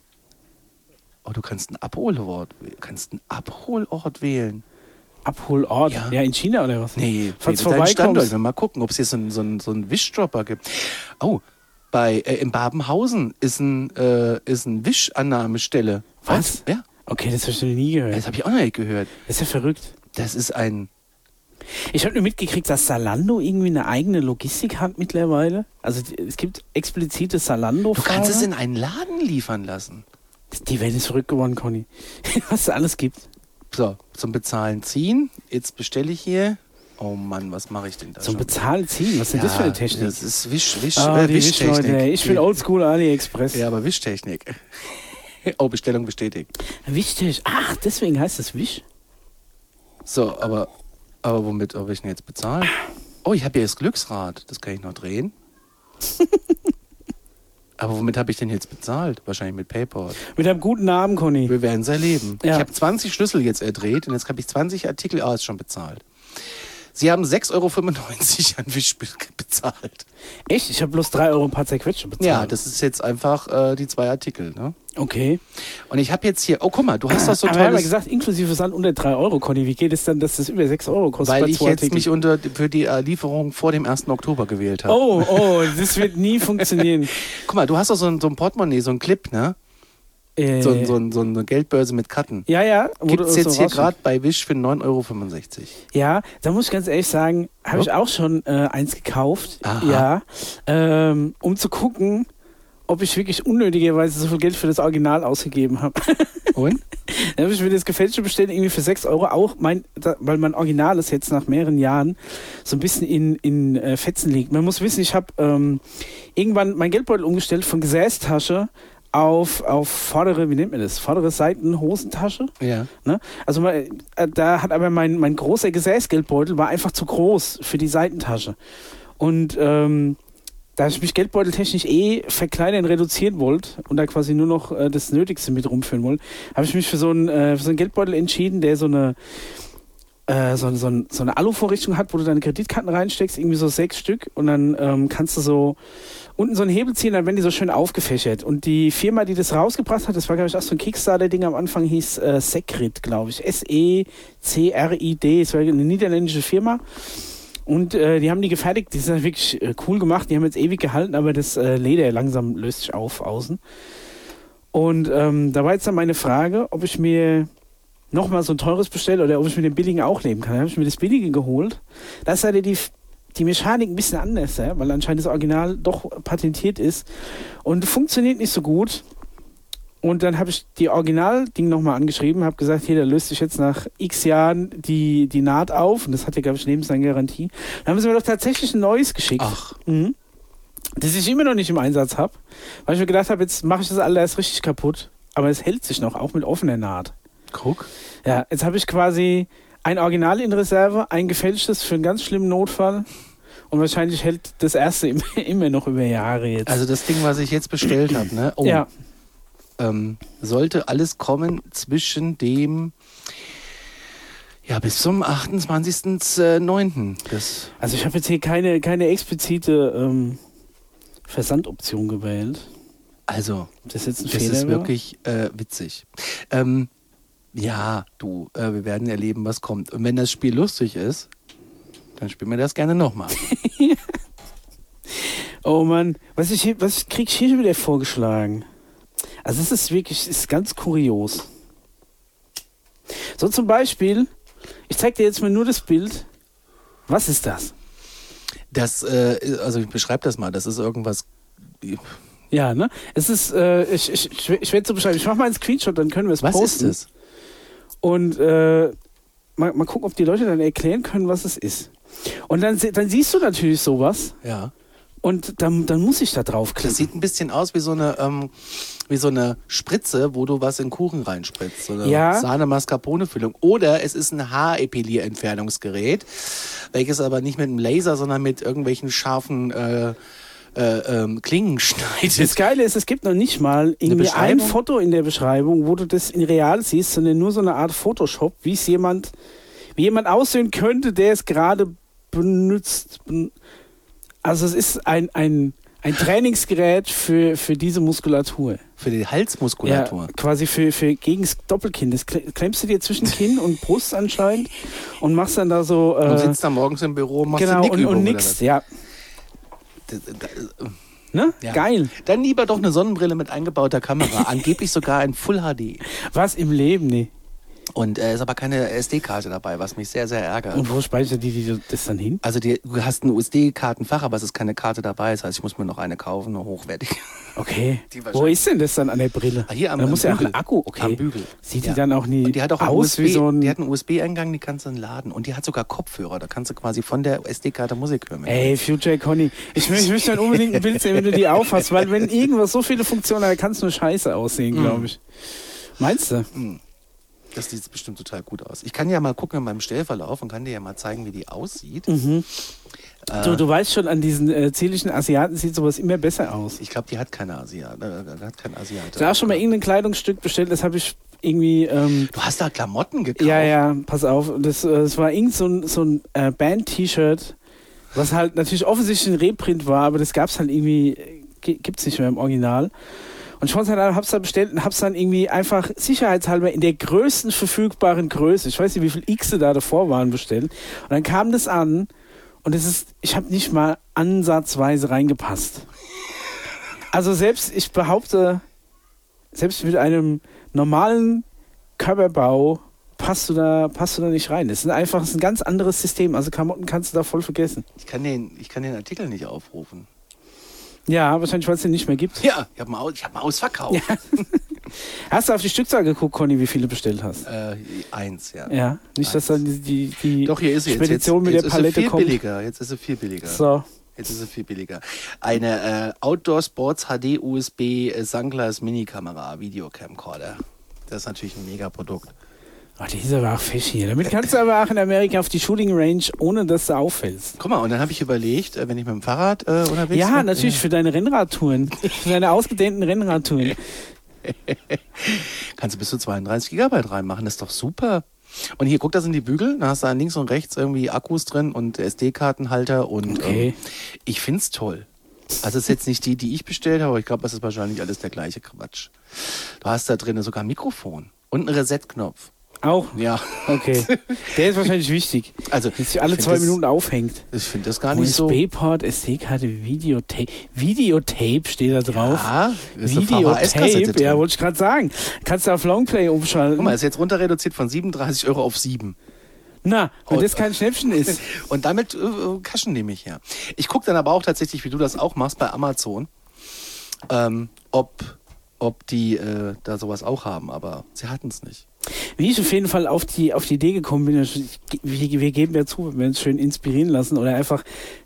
oh, du kannst einen Abholort, kannst einen Abholort wählen.
Abholort? Ja. ja, in China oder was?
Nee, falls nee, vorbei Standort. Wir mal gucken, ob es hier so einen so so ein Wischdropper gibt. Oh, bei äh, in Babenhausen ist ein äh, ist ein Wischannahmestelle.
Was?
Ja.
Okay, das habe ich noch nie gehört.
Das habe ich auch noch nicht gehört.
Das ist ja verrückt.
Das ist ein...
Ich habe nur mitgekriegt, dass Zalando irgendwie eine eigene Logistik hat mittlerweile. Also es gibt explizite Zalando-Fahrer.
Du kannst es in einen Laden liefern lassen.
Die Welt ist verrückt geworden, Conny. Was es alles gibt.
So, zum Bezahlen ziehen. Jetzt bestelle ich hier. Oh Mann, was mache ich denn da?
Zum
schon?
Bezahlen ziehen? Was ist denn ja, das für eine Technik?
Das ist Wisch, Wisch,
ah,
äh,
die
Wischtechnik.
Wisch, ich bin oldschool AliExpress.
Ja, aber Wischtechnik. Oh, Bestellung bestätigt.
Wischtechnik. Ach, deswegen heißt das Wisch.
So, aber, aber womit habe ich denn jetzt bezahlt? Oh, ich habe hier das Glücksrad. Das kann ich noch drehen. Aber womit habe ich denn jetzt bezahlt? Wahrscheinlich mit PayPal.
Mit einem guten Namen, Conny.
Wir werden es erleben.
Ja.
Ich habe zwanzig Schlüssel jetzt erdreht und jetzt habe ich zwanzig Artikel, ah, ist schon bezahlt. Sie haben sechs Euro fünfundneunzig an Wisch bezahlt.
Echt? Ich habe bloß drei Euro ein paar zerquetsche bezahlt.
Ja, das ist jetzt einfach äh, die zwei Artikel, ne?
Okay.
Und ich habe jetzt hier, oh guck mal, du hast das so
toll. Aber wir haben ja gesagt, inklusive Versand unter drei Euro, Conny. Wie geht es dann, dass das über sechs Euro kostet?
Weil ich jetzt Artikel? mich unter, für die äh, Lieferung vor dem ersten Oktober gewählt habe.
Oh, oh, das wird nie funktionieren.
Guck mal, du hast doch so ein, so ein Portemonnaie, so ein Clip, ne? Äh, so, so, so eine Geldbörse mit Karten.
Ja, ja.
Gibt es jetzt so hier gerade bei Wish für neun Euro fünfundsechzig.
Ja, da muss ich ganz ehrlich sagen, habe oh. ich auch schon äh, eins gekauft.
Aha.
Ja, ähm, um zu gucken, ob ich wirklich unnötigerweise so viel Geld für das Original ausgegeben habe.
Und?
Dann habe ich mir das Gefälschte bestellt, irgendwie für sechs Euro. Auch mein, da, weil mein Original ist jetzt nach mehreren Jahren so ein bisschen in, in äh, Fetzen liegt. Man muss wissen, ich habe ähm, irgendwann mein Geldbeutel umgestellt von Gesäßtasche auf, auf vordere, wie nennt man das? Vordere Seitenhosentasche.
Ja.
Ne? Also mal, äh, da hat aber mein, mein großer Gesäßgeldbeutel war einfach zu groß für die Seitentasche. Und ähm, da ich mich geldbeuteltechnisch eh verkleinern, reduzieren wollte und da quasi nur noch äh, das Nötigste mit rumführen wollte, habe ich mich für so einen, äh, für so einen Geldbeutel entschieden, der so eine äh, so, so, so eine Aluvorrichtung hat, wo du deine Kreditkarten reinsteckst, irgendwie so sechs Stück und dann ähm, kannst du so unten so einen Hebel ziehen, dann werden die so schön aufgefächert. Und die Firma, die das rausgebracht hat, das war glaube ich auch so ein Kickstarter-Ding am Anfang, hieß äh, Secrid, glaube ich. S E C R I D, das war eine niederländische Firma. Und äh, die haben die gefertigt, die sind wirklich äh, cool gemacht, die haben jetzt ewig gehalten, aber das äh, Leder langsam löst sich auf außen. Und ähm, da war jetzt dann meine Frage, ob ich mir nochmal so ein teures bestelle oder ob ich mit dem billigen auch leben kann. Da habe ich mir das billige geholt. Da ist halt die, die Mechanik ein bisschen anders, ja, weil anscheinend das Original doch patentiert ist und funktioniert nicht so gut. Und dann habe ich die Original-Ding nochmal angeschrieben, habe gesagt, hier, da löst sich jetzt nach x Jahren die, die Naht auf. Und das hat ja, glaube ich, lebenslange Garantie. Dann haben sie mir doch tatsächlich ein neues geschickt.
Ach.
Mhm. Das ich immer noch nicht im Einsatz habe. Weil ich mir gedacht habe, jetzt mache ich das alles richtig kaputt. Aber es hält sich noch, auch mit offener Naht.
Guck.
Ja, jetzt habe ich quasi ein Original in Reserve, ein gefälschtes für einen ganz schlimmen Notfall Und wahrscheinlich hält das erste immer, immer noch über Jahre jetzt.
Also das Ding, was ich jetzt bestellt habe, ne? Oh,
ja.
ähm, sollte alles kommen zwischen dem, ja, bis zum achtundzwanzigsten neunten Das
Also ich habe jetzt hier keine, keine explizite ähm, Versandoption gewählt.
Also,
das ist, jetzt ein
das
Fehler,
ist wirklich äh, witzig. Ähm, ja, du, äh, wir werden erleben, was kommt. Und wenn das Spiel lustig ist, dann spielen wir das gerne nochmal.
Oh Mann, was, ich hier, was krieg ich hier schon wieder vorgeschlagen? Also es ist wirklich, es ist ganz kurios. So zum Beispiel, ich zeig dir jetzt mal nur das Bild. Was ist das?
Das, äh, also ich beschreibe das mal, das ist irgendwas...
Ja, ne? Es ist, äh, ich, ich, ich, ich werde es so beschreiben. Ich mache mal einen Screenshot, dann können wir es posten.
Was ist das?
Und äh, mal, mal gucken, ob die Leute dann erklären können, was es ist. Und dann, dann siehst du natürlich sowas.
Ja.
Und dann, dann muss ich da drauf klicken.
Das sieht ein bisschen aus wie so eine, ähm, wie so eine Spritze, wo du was in Kuchen reinspritzt. So eine
ja.
Sahne-Mascarpone-Füllung. Oder es ist ein Haarepilierentfernungsgerät, welches aber nicht mit einem Laser, sondern mit irgendwelchen scharfen äh, äh, ähm, Klingen schneidet.
Das Geile ist, es gibt noch nicht mal irgendwie ein Foto in der Beschreibung, wo du das in real siehst, sondern nur so eine Art Photoshop, wie es jemand, wie jemand aussehen könnte, der es gerade benutzt. Also es ist ein, ein, ein Trainingsgerät für, für diese Muskulatur.
Für die Halsmuskulatur?
Ja, quasi für, für gegen das Doppelkinn. Das klemmst du dir zwischen Kinn und Brust anscheinend und machst dann da so... Äh,
und sitzt dann morgens im Büro und machst
genau,
die Nickübung.
Und, und nix, ja.
Das, das,
ne?
Ja.
Geil.
Dann lieber doch eine Sonnenbrille mit eingebauter Kamera. Angeblich sogar ein Full H D.
Was im Leben, nee.
Und es äh, ist aber keine S D-Karte dabei, was mich sehr, sehr ärgert.
Und wo speichert die, die das dann hin?
Also die, du hast ein U S D-Kartenfach, aber es ist keine Karte dabei. Das heißt, ich muss mir noch eine kaufen, eine hochwertige.
Okay. Wo ist denn das dann an der Brille?
Ah, hier am,
da
am
muss
Bügel.
Ja auch ein Akku. Okay.
Am Bügel.
Sieht
ja.
die dann auch nie
und die hat auch
aus
U S B,
wie so ein...
Die hat einen U S B-Eingang, die kannst du dann laden. Und die hat sogar Kopfhörer. Da kannst du quasi von der S D-Karte Musik hören.
Ey, Future Conny. Ich, ich möchte dann unbedingt ein Bild sehen, wenn du die aufhast. Weil wenn irgendwas so viele Funktionen hat, kann es nur scheiße aussehen, glaube ich. Meinst du?
Mm. Das sieht bestimmt total gut aus. Ich kann ja mal gucken in meinem Stellverlauf und kann dir ja mal zeigen, wie die aussieht.
Mhm.
Äh,
du, du weißt schon, an diesen äh, zierlichen Asiaten sieht sowas immer besser aus.
Ich glaube, die hat keine Asiat. Äh, hat kein Asiat.
Du hast schon mal irgendein Kleidungsstück bestellt, das habe ich irgendwie... Ähm,
du hast da Klamotten gekauft?
Ja, ja, pass auf. Das, äh, das war irgend so ein, so ein äh, Band-T-Shirt, was halt natürlich offensichtlich ein Reprint war, aber das gab es halt irgendwie, g- gibt's nicht mehr im Original. Und ich halt, hab's da bestellt und hab's dann irgendwie einfach sicherheitshalber in der größten verfügbaren Größe, ich weiß nicht, wie viel X da davor waren, bestellt. Und dann kam das an und es ist, ich habe nicht mal ansatzweise reingepasst. Also selbst, ich behaupte, selbst mit einem normalen Körperbau passt du da, passt du da nicht rein. Das ist einfach das ist ein ganz anderes System. Also Klamotten kannst du da voll vergessen.
Ich kann den, ich kann den Artikel nicht aufrufen.
Ja, wahrscheinlich, weil es den nicht mehr gibt.
Ja, ich habe mal, ich hab mal ausverkauft.
Ja. Hast du auf die Stückzahl geguckt, Conny, wie viele bestellt hast?
Äh, eins, ja.
Ja, nicht,
eins.
dass dann die, die, die
Doch, hier ist sie
Spedition
jetzt.
mit
jetzt,
der
jetzt
Palette
ist sie viel
kommt.
Billiger. Jetzt ist sie viel billiger.
So.
Jetzt ist sie viel billiger. Eine äh, Outdoor Sports H D U S B äh, Sunglass Mini-Kamera, Videocamcorder. Das ist natürlich ein Mega-Produkt.
Oh, die ist aber auch fesch hier. Damit kannst du aber auch in Amerika auf die Shooting Range, ohne dass du auffällst.
Guck mal, und dann habe ich überlegt, äh, wenn ich mit dem Fahrrad äh, unterwegs
Ja,
bin,
natürlich,
äh,
für deine Rennradtouren. Für deine ausgedehnten Rennradtouren.
kannst du bis zu zweiunddreißig Gigabyte reinmachen. Das ist doch super. Und hier, guck, da sind die Bügel. Da hast du links und rechts irgendwie Akkus drin und S D-Kartenhalter. Und
Okay.
ähm, ich find's toll. Also das ist jetzt nicht die, die ich bestellt habe, aber ich glaube, das ist wahrscheinlich alles der gleiche Quatsch. Du hast da drin sogar ein Mikrofon und einen Reset-Knopf.
Auch?
Ja.
Okay. Der ist wahrscheinlich wichtig.
Also,
dass sich alle
ich
zwei
find das-
Minuten aufhängt.
Ich finde das gar nicht so...
U S B-Port, S D-Karte, Videotape. Videotape steht da drauf.
Ja, ist eine V H S-Kassette
Videotape,
drin.
ja, wollte ich gerade sagen. Kannst du auf Longplay umschalten.
Guck mal, ist jetzt runter reduziert von siebenunddreißig Euro auf sieben.
Na, wenn
Und-
das kein Schnäppchen ist.
Und damit äh, Kaschen nehme ich her. Ich gucke dann aber auch tatsächlich, wie du das auch machst, bei Amazon, ähm, ob, ob die äh, da sowas auch haben, aber sie hatten es nicht.
Wie ich auf jeden Fall auf die, auf die Idee gekommen bin, ich, wir, wir geben ja zu, wenn wir uns schön inspirieren lassen oder einfach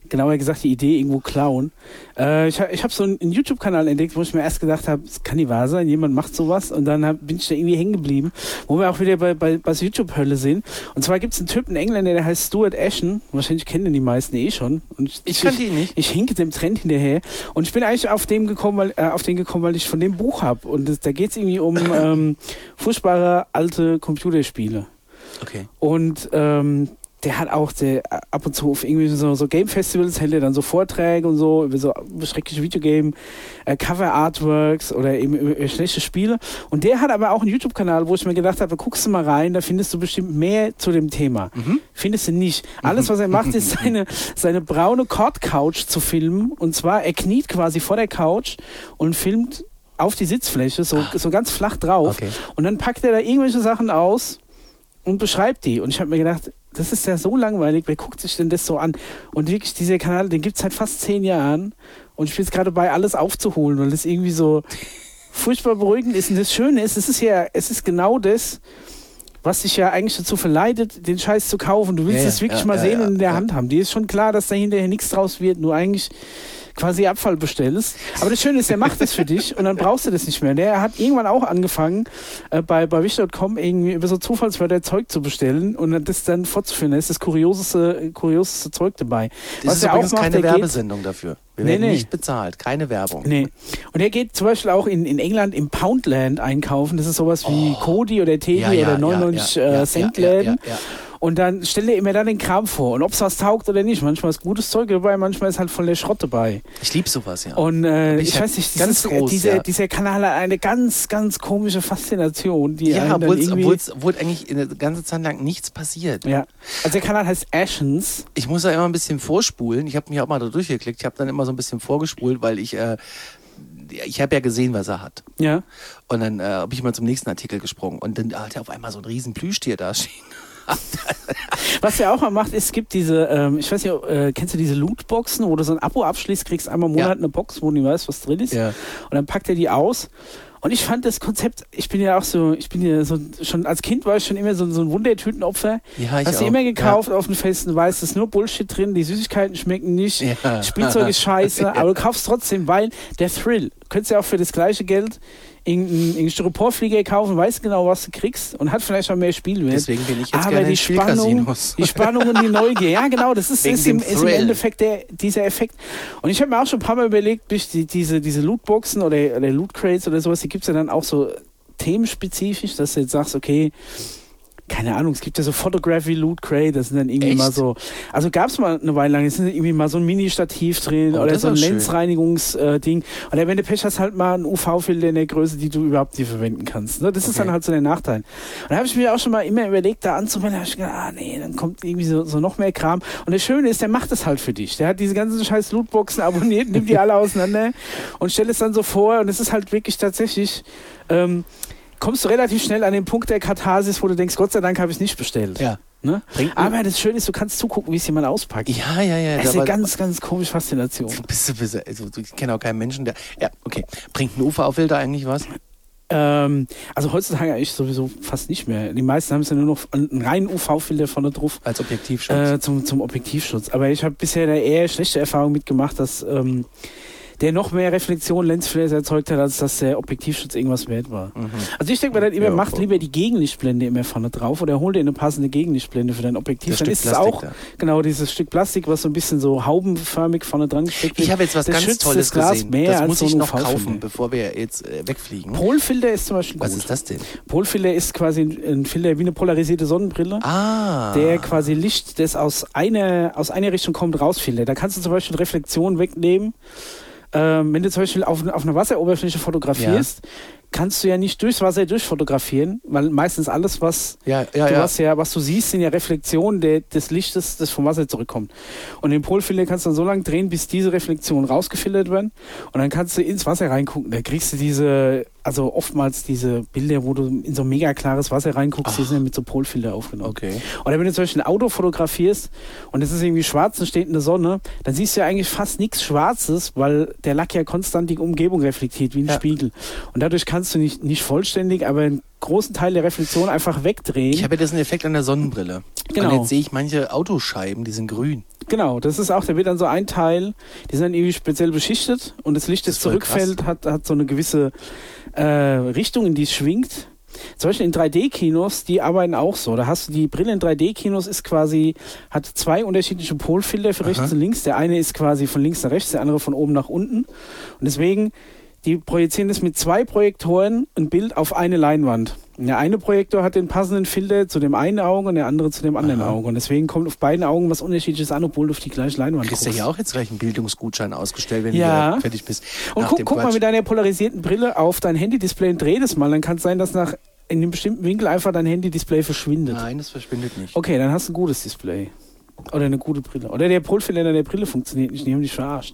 genauer gesagt die Idee irgendwo klauen. Äh, ich ich habe so einen, einen YouTube-Kanal entdeckt, wo ich mir erst gedacht habe, es kann nicht wahr sein, jemand macht sowas und dann hab, bin ich da irgendwie hängen geblieben, wo wir auch wieder bei, bei, bei YouTube-Hölle sind. Und zwar gibt es einen Typen, einen Engländer, der heißt Stuart Ashen, wahrscheinlich kennen den die meisten eh schon. Und ich
ich kannte ihn nicht.
Ich hinke dem Trend hinterher und ich bin eigentlich auf, dem gekommen, weil, äh, auf den gekommen, weil ich von dem Buch habe und das, da geht es irgendwie um ähm, furchtbare alte Computerspiele.
Okay. Und
ähm, der hat auch der, ab und zu auf irgendwie so, so Game-Festivals hält er dann so Vorträge und so über so schreckliche Videogame, äh, Cover-Artworks oder eben über, über schlechte Spiele. Und der hat aber auch einen YouTube-Kanal, wo ich mir gedacht habe, guckst du mal rein, da findest du bestimmt mehr zu dem Thema. Mhm. Findest du nicht. Alles, was er macht, ist seine, seine braune Cord-Couch zu filmen. Und zwar, er kniet quasi vor der Couch und filmt auf die Sitzfläche, so, so ganz flach drauf. Okay. Und dann packt er da irgendwelche Sachen aus und beschreibt die. Und ich habe mir gedacht, das ist ja so langweilig, wer guckt sich denn das so an? Und wirklich, dieser Kanal, den gibt es seit fast zehn Jahren und ich bin jetzt gerade dabei, alles aufzuholen, weil das irgendwie so furchtbar beruhigend ist. Und das Schöne ist, es ist ja, es ist genau das, was dich ja eigentlich dazu verleitet, den Scheiß zu kaufen. Du willst es ja, wirklich ja, mal ja, sehen ja, und in der ja. Hand haben. Dir ist schon klar, dass da hinterher nichts draus wird, nur eigentlich quasi Abfall bestellst. Aber das Schöne ist, der macht das für dich und dann brauchst du das nicht mehr. Der hat irgendwann auch angefangen, äh, bei, bei wish Punkt com irgendwie über so Zufallswörter Zeug zu bestellen und das dann fortzuführen. Da ist das kurioseste, kurioseste Zeug dabei.
Das Was ist übrigens auch macht, keine Werbesendung geht, dafür. Wir nee, werden nee. nicht bezahlt, keine Werbung.
Nee. Und er geht zum Beispiel auch in, in England im Poundland einkaufen. Das ist sowas wie oh. Cody oder Teddy ja, ja, oder neunundneunzig ja, ja, Cent Läden. Ja, ja, ja, ja. Und dann stellt er immer dann den Kram vor. Und ob es was taugt oder nicht. Manchmal ist gutes Zeug dabei, manchmal ist halt voll der Schrott dabei.
Ich liebe sowas, ja.
Und äh, ich, ich weiß nicht, dieses, ganz groß, dieser, ja. dieser Kanal hat eine ganz, ganz komische Faszination. Die
ja, obwohl es eigentlich eine ganze Zeit lang nichts passiert.
Ja. Also der Kanal heißt Ashens.
Ich muss da immer ein bisschen vorspulen. Ich habe mich auch mal da durchgeklickt. Ich habe dann immer so ein bisschen vorgespult, weil ich... Äh, ich habe ja gesehen, was er hat.
Ja.
Und dann äh, habe ich mal zum nächsten Artikel gesprungen. Und dann hat er auf einmal so ein riesen Plüschtier da stehen.
Was er auch mal macht, ist, es gibt diese, ähm, ich weiß nicht, äh, kennst du diese Lootboxen, wo du so ein Abo abschließt, kriegst einmal im Monat ja. eine Box, wo du nicht weißt, was drin ist. Ja. Und dann packt er die aus. Und ich fand das Konzept, ich bin ja auch so, ich bin ja so, schon als Kind war ich schon immer so, so ein Wundertütenopfer.
Ja, ich
Hast du immer gekauft ja. auf den Festen, weißt, es ist nur Bullshit drin, die Süßigkeiten schmecken nicht, ja. Spielzeug ist scheiße, ja. aber du kaufst trotzdem, weil der Thrill, du könntest ja auch für das gleiche Geld irgendeinen Styroporflieger kaufen, weißt genau, was du kriegst und hat vielleicht auch mehr Spielwert.
Deswegen bin ich jetzt
aber
gerne
die Spannung, die Spannung und die Neugier, ja genau, das ist, ist, im, ist im Endeffekt der, dieser Effekt. Und ich habe mir auch schon ein paar Mal überlegt, die, diese, diese Lootboxen oder, oder Loot Crates oder sowas, die gibt es ja dann auch so themenspezifisch, dass du jetzt sagst, okay, keine Ahnung, es gibt ja so Photography Loot Crate, das sind dann irgendwie Echt? mal so, also gab es mal eine Weile lang, es ist irgendwie mal so ein Mini-Stativ drin oh, oder so ein Lensreinigungsding oder wenn du Pech hast, halt mal ein U V-Filter in der Größe, die du überhaupt nicht verwenden kannst. Ne? Das okay. ist dann halt so der Nachteil. Und da habe ich mir auch schon mal immer überlegt, da anzuwenden, da habe ich gedacht, ah nee, dann kommt irgendwie so, so noch mehr Kram. Und das Schöne ist, der macht das halt für dich. Der hat diese ganzen scheiß Lootboxen abonniert, nimmt die alle auseinander und stellt es dann so vor und es ist halt wirklich tatsächlich ähm, kommst du relativ schnell an den Punkt der Katharsis, wo du denkst, Gott sei Dank habe ich es nicht bestellt. Ja. Ne? Aber das Schöne ist, du kannst zugucken, wie es jemand auspackt.
Ja, ja, ja.
Das ist eine ganz, ganz komische Faszination.
Bist du, bist du, also, ich kenne auch keinen Menschen, der... Ja, okay. Bringt ein U V-Filter eigentlich was?
Ähm, also heutzutage eigentlich sowieso fast nicht mehr. Die meisten haben es ja nur noch einen reinen U V-Filter vorne drauf.
Als Objektivschutz?
Äh, zum, zum Objektivschutz. Aber ich habe bisher da eher schlechte Erfahrungen mitgemacht, dass... Ähm, der noch mehr Reflexion, Lensflares erzeugt hat, als dass der Objektivschutz irgendwas wert war. Mhm. Also ich denke mir dann immer, ja, macht voll. lieber die Gegenlichtblende immer vorne drauf oder hol dir eine passende Gegenlichtblende für dein Objektiv. Das dann Stück ist Plastik es auch, da. genau, dieses Stück Plastik, was so ein bisschen so haubenförmig vorne dran gesteckt wird.
Ich habe jetzt was das ganz Tolles das gesehen.
Mehr
das muss
als
ich
so
noch kaufen, bevor wir jetzt äh, wegfliegen.
Polfilter ist zum Beispiel
Was
gut.
ist das denn?
Polfilter ist quasi ein, ein Filter wie eine polarisierte Sonnenbrille,
ah.
der quasi Licht, das aus einer, aus einer Richtung kommt, rausfiltert. Da kannst du zum Beispiel Reflexion wegnehmen. Ähm, wenn du zum Beispiel auf, auf einer Wasseroberfläche fotografierst, ja. kannst du ja nicht durchs Wasser durchfotografieren, weil meistens alles, was,
ja, ja,
du,
ja.
Hast ja, was du siehst, sind ja Reflexionen der, des Lichtes, das vom Wasser zurückkommt. Und den Polfilter kannst du dann so lange drehen, bis diese Reflexionen rausgefiltert werden. Und dann kannst du ins Wasser reingucken. Da kriegst du diese, also oftmals diese Bilder, wo du in so mega klares Wasser reinguckst, Ach. die sind ja mit so Polfilter aufgenommen.
Okay.
Oder wenn du zum Beispiel ein Auto fotografierst und es ist irgendwie schwarz und steht in der Sonne, dann siehst du ja eigentlich fast nichts Schwarzes, weil der Lack ja konstant die Umgebung reflektiert, wie ein ja. Spiegel. Und dadurch kannst du nicht, nicht vollständig, aber einen großen Teil der Reflexion einfach wegdrehen.
Ich habe ja diesen Effekt an der Sonnenbrille.
Genau.
Und jetzt sehe ich manche Autoscheiben, die sind grün.
Genau, das ist auch, da wird dann so ein Teil, die sind irgendwie speziell beschichtet und das Licht, das, das zurückfällt, hat, hat so eine gewisse äh, Richtung, in die es schwingt. Zum Beispiel in drei D Kinos, die arbeiten auch so. Da hast du die Brille in drei D Kinos ist quasi, hat zwei unterschiedliche Polfilter für rechts Aha. und links. Der eine ist quasi von links nach rechts, der andere von oben nach unten. Und deswegen, die projizieren das mit zwei Projektoren ein Bild auf eine Leinwand. Der eine Projektor hat den passenden Filter zu dem einen Auge und der andere zu dem anderen Aha. Auge. Und deswegen kommt auf beiden Augen was Unterschiedliches an, obwohl du auf die gleiche Leinwand guckst.
Du kriegst ja auch jetzt gleich einen Bildungsgutschein ausgestellt, wenn
ja.
du fertig bist.
Und guck, guck mal mit deiner polarisierten Brille auf dein Handy-Display und dreh das mal. Dann kann es sein, dass nach in einem bestimmten Winkel einfach dein Handy-Display verschwindet.
Nein, das verschwindet nicht.
Okay, dann hast du ein gutes Display. Oder eine gute Brille. Oder der Polfilter in der Brille funktioniert nicht, die haben dich verarscht.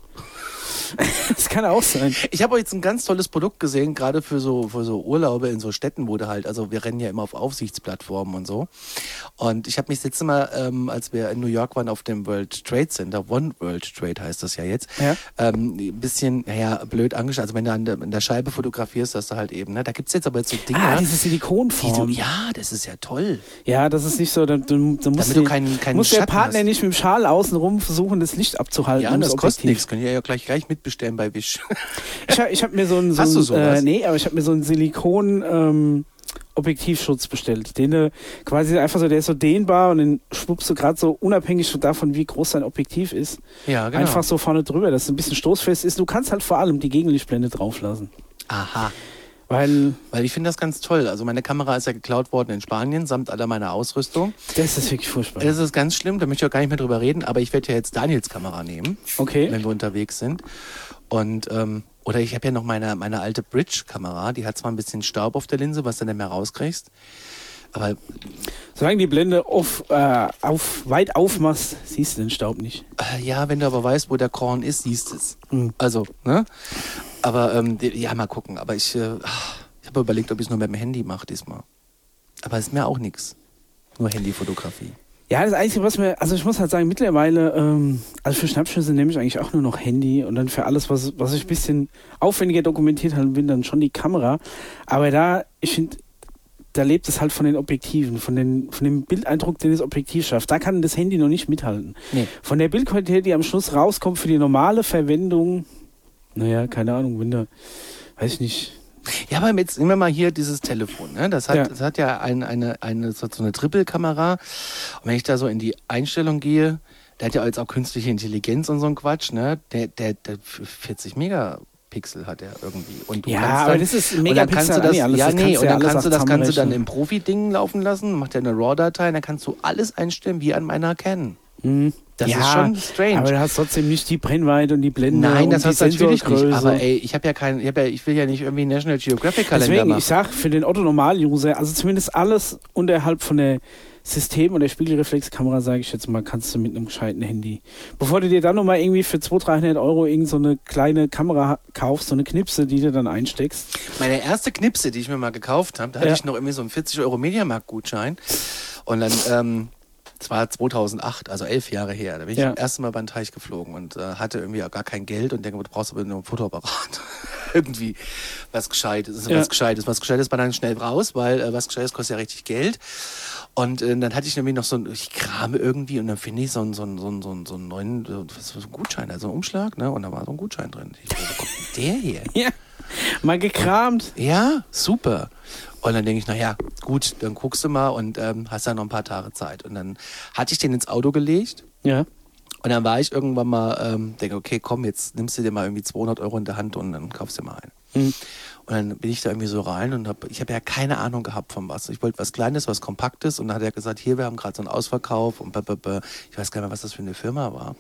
Das kann auch sein.
Ich habe jetzt ein ganz tolles Produkt gesehen, gerade für so, für so Urlaube in so Städten, wo du halt, also wir rennen ja immer auf Aufsichtsplattformen und so. Und ich habe mich das letzte Mal, ähm, als wir in New York waren, auf dem World Trade Center, One World Trade heißt das ja jetzt, ja. Ähm, ein bisschen, naja, blöd angeschaut. Also wenn du an der, an der Scheibe fotografierst, hast du halt eben, ne? Da gibt es jetzt aber jetzt so Dinge.
Ah, diese Silikonform.
Die du, ja, das ist ja toll.
Ja, das ist nicht so, da, du, du musst,
Damit du keinen, keinen
musst der
Schatten
Partner
hast.
nicht mit dem Schal außenrum versuchen, das Licht abzuhalten.
Ja, das, das kostet nichts. Könnt ihr ja gleich, gleich mitbestellen bei Wish.
Ich habe ich hab mir so ein, so
Hast
ein,
du sowas?
Äh, nee, aber ich habe mir so einen Silikon ähm, Objektivschutz bestellt. Den äh, quasi einfach so, der ist so dehnbar und den schwuppst du gerade so unabhängig davon, wie groß dein Objektiv ist.
Ja, genau.
Einfach so vorne drüber, dass es ein bisschen stoßfest ist. Du kannst halt vor allem die Gegenlichtblende drauflassen.
Aha.
Weil,
Weil ich finde das ganz toll. Also meine Kamera ist ja geklaut worden in Spanien, samt aller meiner Ausrüstung.
Das ist wirklich furchtbar.
Das ist ganz schlimm, da möchte ich auch gar nicht mehr drüber reden, aber ich werde ja jetzt Daniels Kamera nehmen,
okay.
wenn wir unterwegs sind. Und, ähm, oder ich habe ja noch meine, meine alte Bridge-Kamera, die hat zwar ein bisschen Staub auf der Linse, was du nicht mehr rauskriegst, aber...
Solange die Blende auf, äh, auf, weit aufmachst, siehst du den Staub nicht.
Äh, ja, wenn du aber weißt, wo der Korn ist, siehst du es.
Mhm.
Also, ne? Aber, ähm, die, ja, mal gucken. Aber ich, äh, ich habe überlegt, ob ich es nur mit dem Handy mache diesmal. Aber es ist mir auch nichts. Nur Handyfotografie.
Ja, das Einzige, was mir, also ich muss halt sagen, mittlerweile, ähm, also für Schnappschüsse nehme ich eigentlich auch nur noch Handy und dann für alles, was, was ich ein bisschen aufwendiger dokumentiert habe, bin dann schon die Kamera. Aber da, ich finde, da lebt es halt von den Objektiven, von, den, von dem Bildeindruck, den das Objektiv schafft. Da kann das Handy noch nicht mithalten. Nee. Von der Bildqualität, die am Schluss rauskommt für die normale Verwendung, naja, keine Ahnung, wenn da, weiß ich nicht.
Ja, aber jetzt nehmen wir mal hier dieses Telefon. Ne? Das hat ja, das hat ja ein, eine, eine, so eine Triple-Kamera. Und wenn ich da so in die Einstellung gehe, der hat ja jetzt auch künstliche Intelligenz und so ein Quatsch, ne? Der, der, der vierzig Megapixel hat er irgendwie. Und du
ja,
kannst dann,
aber das ist Megapixel
das,
alles.
Ja,
das
nee, und dann
ja
kannst du das Ganze dann
rechnen.
im Profi-Ding laufen lassen, macht er eine RAW-Datei, und dann kannst du alles einstellen wie an meiner Canon.
Mhm.
Das
ja,
ist schon strange.
Aber du hast trotzdem nicht die Brennweite und die Blende.
Nein,
und
das
die
hast du natürlich nicht.
Sensorgröße.
Aber ey, ich habe ja kein, ich, hab ja, ich will ja nicht irgendwie National Geographic Kalender
Deswegen,
machen.
ich sag, für den Otto-Normal-User, also zumindest alles unterhalb von der System- und der Spiegelreflexkamera, sage ich jetzt mal, kannst du mit einem gescheiten Handy. Bevor du dir dann nochmal irgendwie für zweihundert, dreihundert Euro irgend so eine kleine Kamera kaufst, so eine Knipse, die du dann einsteckst.
Meine erste Knipse, die ich mir mal gekauft habe, da hatte
ja.
ich noch irgendwie so einen vierzig Euro Mediamarkt-Gutschein. Und dann, ähm, das war zweitausendacht, also elf Jahre her. Da bin ich ja. das erste Mal beim Teich geflogen und äh, hatte irgendwie auch gar kein Geld und denke, du brauchst aber nur einen Fotoapparat. Irgendwie was Gescheites. Ja. Was Gescheites. Was Gescheites war dann schnell raus, weil äh, was Gescheites kostet ja richtig Geld. Und äh, dann hatte ich nämlich noch so ein, ich krame irgendwie und dann finde ich so einen, so einen, so einen, so einen, so einen neuen, so einen Gutschein, also einen Umschlag, ne? Und da war so ein Gutschein drin. Ich dachte, wo kommt denn der hier?
Ja, mal gekramt.
Ja, super. Und dann denke ich, naja, gut, dann guckst du mal und ähm, hast dann noch ein paar Tage Zeit. Und dann hatte ich den ins Auto gelegt.
Ja.
Und dann war ich irgendwann mal, ähm, denke, okay, komm, jetzt nimmst du dir mal irgendwie zweihundert Euro in der Hand und dann kaufst du dir mal einen. Mhm. Und dann bin ich da irgendwie so rein und hab, ich habe ja keine Ahnung gehabt von was. Ich wollte was Kleines, was Kompaktes und dann hat er gesagt, hier, wir haben gerade so einen Ausverkauf und blablabla. Ich weiß gar nicht mehr, was das für eine Firma war.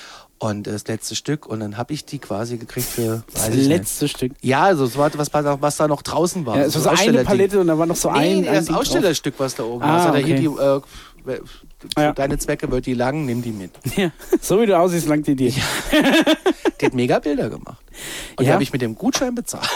Und das letzte Stück und dann habe ich die quasi gekriegt für...
Das letzte nicht. Stück?
Ja, also es war was, was da noch draußen war.
Ja, es war so eine Palette und da war noch so
nee,
ein...
Nee, das Ausstellerstück, was da oben
ah,
war.
okay.
Hier die, äh, für ja. deine Zwecke wird die lang, nimm die mit.
Ja, so wie du aussiehst, langt die dir.
Ja. Die hat mega Bilder gemacht. Und ja. die habe ich mit dem Gutschein bezahlt.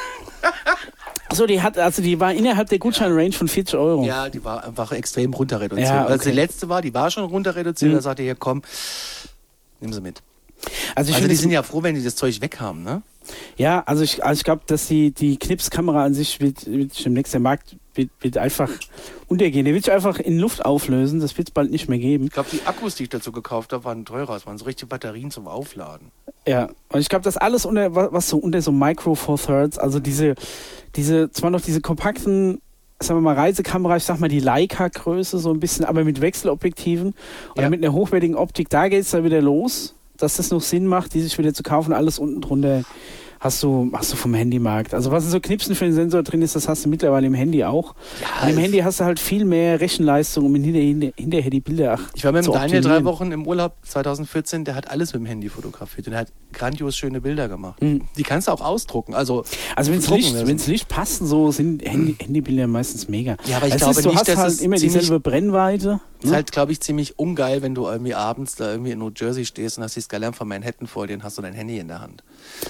Achso, die hat, also die war innerhalb der Gutschein-Range von vierzig Euro.
Ja, die war einfach extrem runter reduziert.
Ja, okay.
Also die letzte war, die war schon runter reduziert. Mhm. Da sagte ich, hier komm, nimm sie mit.
Also, ich
also die
das,
sind ja froh, wenn die das Zeug weg haben, ne?
Ja, also ich, also ich glaube, dass die, die Knipskamera an sich wird, wird demnächst der Markt wird, wird einfach untergehen. Der wird sich einfach in Luft auflösen. Das wird es bald nicht mehr geben.
Ich glaube, die Akkus, die ich dazu gekauft habe, waren teurer. Es waren so richtige Batterien zum Aufladen.
Ja, und ich glaube, das alles unter, was so unter so Micro Four Thirds, also diese, diese, zwar noch diese kompakten, sagen wir mal, Reisekamera, ich sag mal die Leica-Größe so ein bisschen, aber mit Wechselobjektiven oder ja. mit einer hochwertigen Optik, da geht es dann wieder los, dass das noch Sinn macht, die sich wieder zu kaufen, alles unten drunter hast du, hast du vom Handymarkt. Also was in so Knipsen für den Sensor drin ist, das hast du mittlerweile im Handy auch. Ja, und im Handy hast du halt viel mehr Rechenleistung, um hinterher, hinterher die Bilder ach,
Ich war mit dem Daniel drei Wochen im Urlaub zwanzig vierzehn, der hat alles mit dem Handy fotografiert und er hat grandios schöne Bilder gemacht. Mhm. Die kannst du auch ausdrucken. Also,
also wenn es Licht, wenn's Licht passt, so sind Handy, Handybilder meistens mega.
Ja, aber ich also glaube ist, du
nicht,
hast
dass
halt
es immer dieselbe Brennweite.
Das ist halt, glaube ich, ziemlich ungeil, wenn du irgendwie abends da irgendwie in New Jersey stehst und hast die Skyline von Manhattan vor dir und hast du dein Handy in der Hand.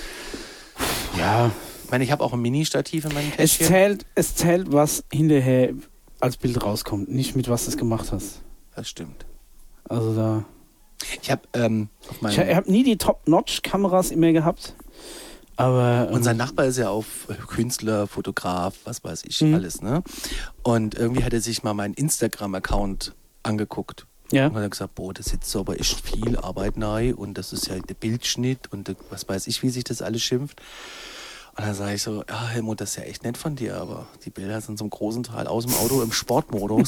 Ja.
Ich meine, ich habe auch ein Mini-Stativ in meinem Täschchen.
Es zählt, es zählt, was hinterher als Bild rauskommt, nicht mit was du gemacht hast.
Das stimmt.
Also da...
Ich habe ähm,
Ich habe nie die Top-Notch-Kameras immer gehabt, aber... Ähm,
Unser Nachbar ist ja auch Künstler, Fotograf, was weiß ich, mhm. alles, ne? Und irgendwie hat er sich mal meinen Instagram-Account angeguckt.
Ja.
Und hat er gesagt, boah, das sitzt so aber echt viel Arbeit nahe und das ist ja der Bildschnitt und der, was weiß ich, wie sich das alles schimpft. Und dann sage ich so, ja Helmut, das ist ja echt nett von dir, aber die Bilder sind zum großen Teil aus dem Auto im Sportmodus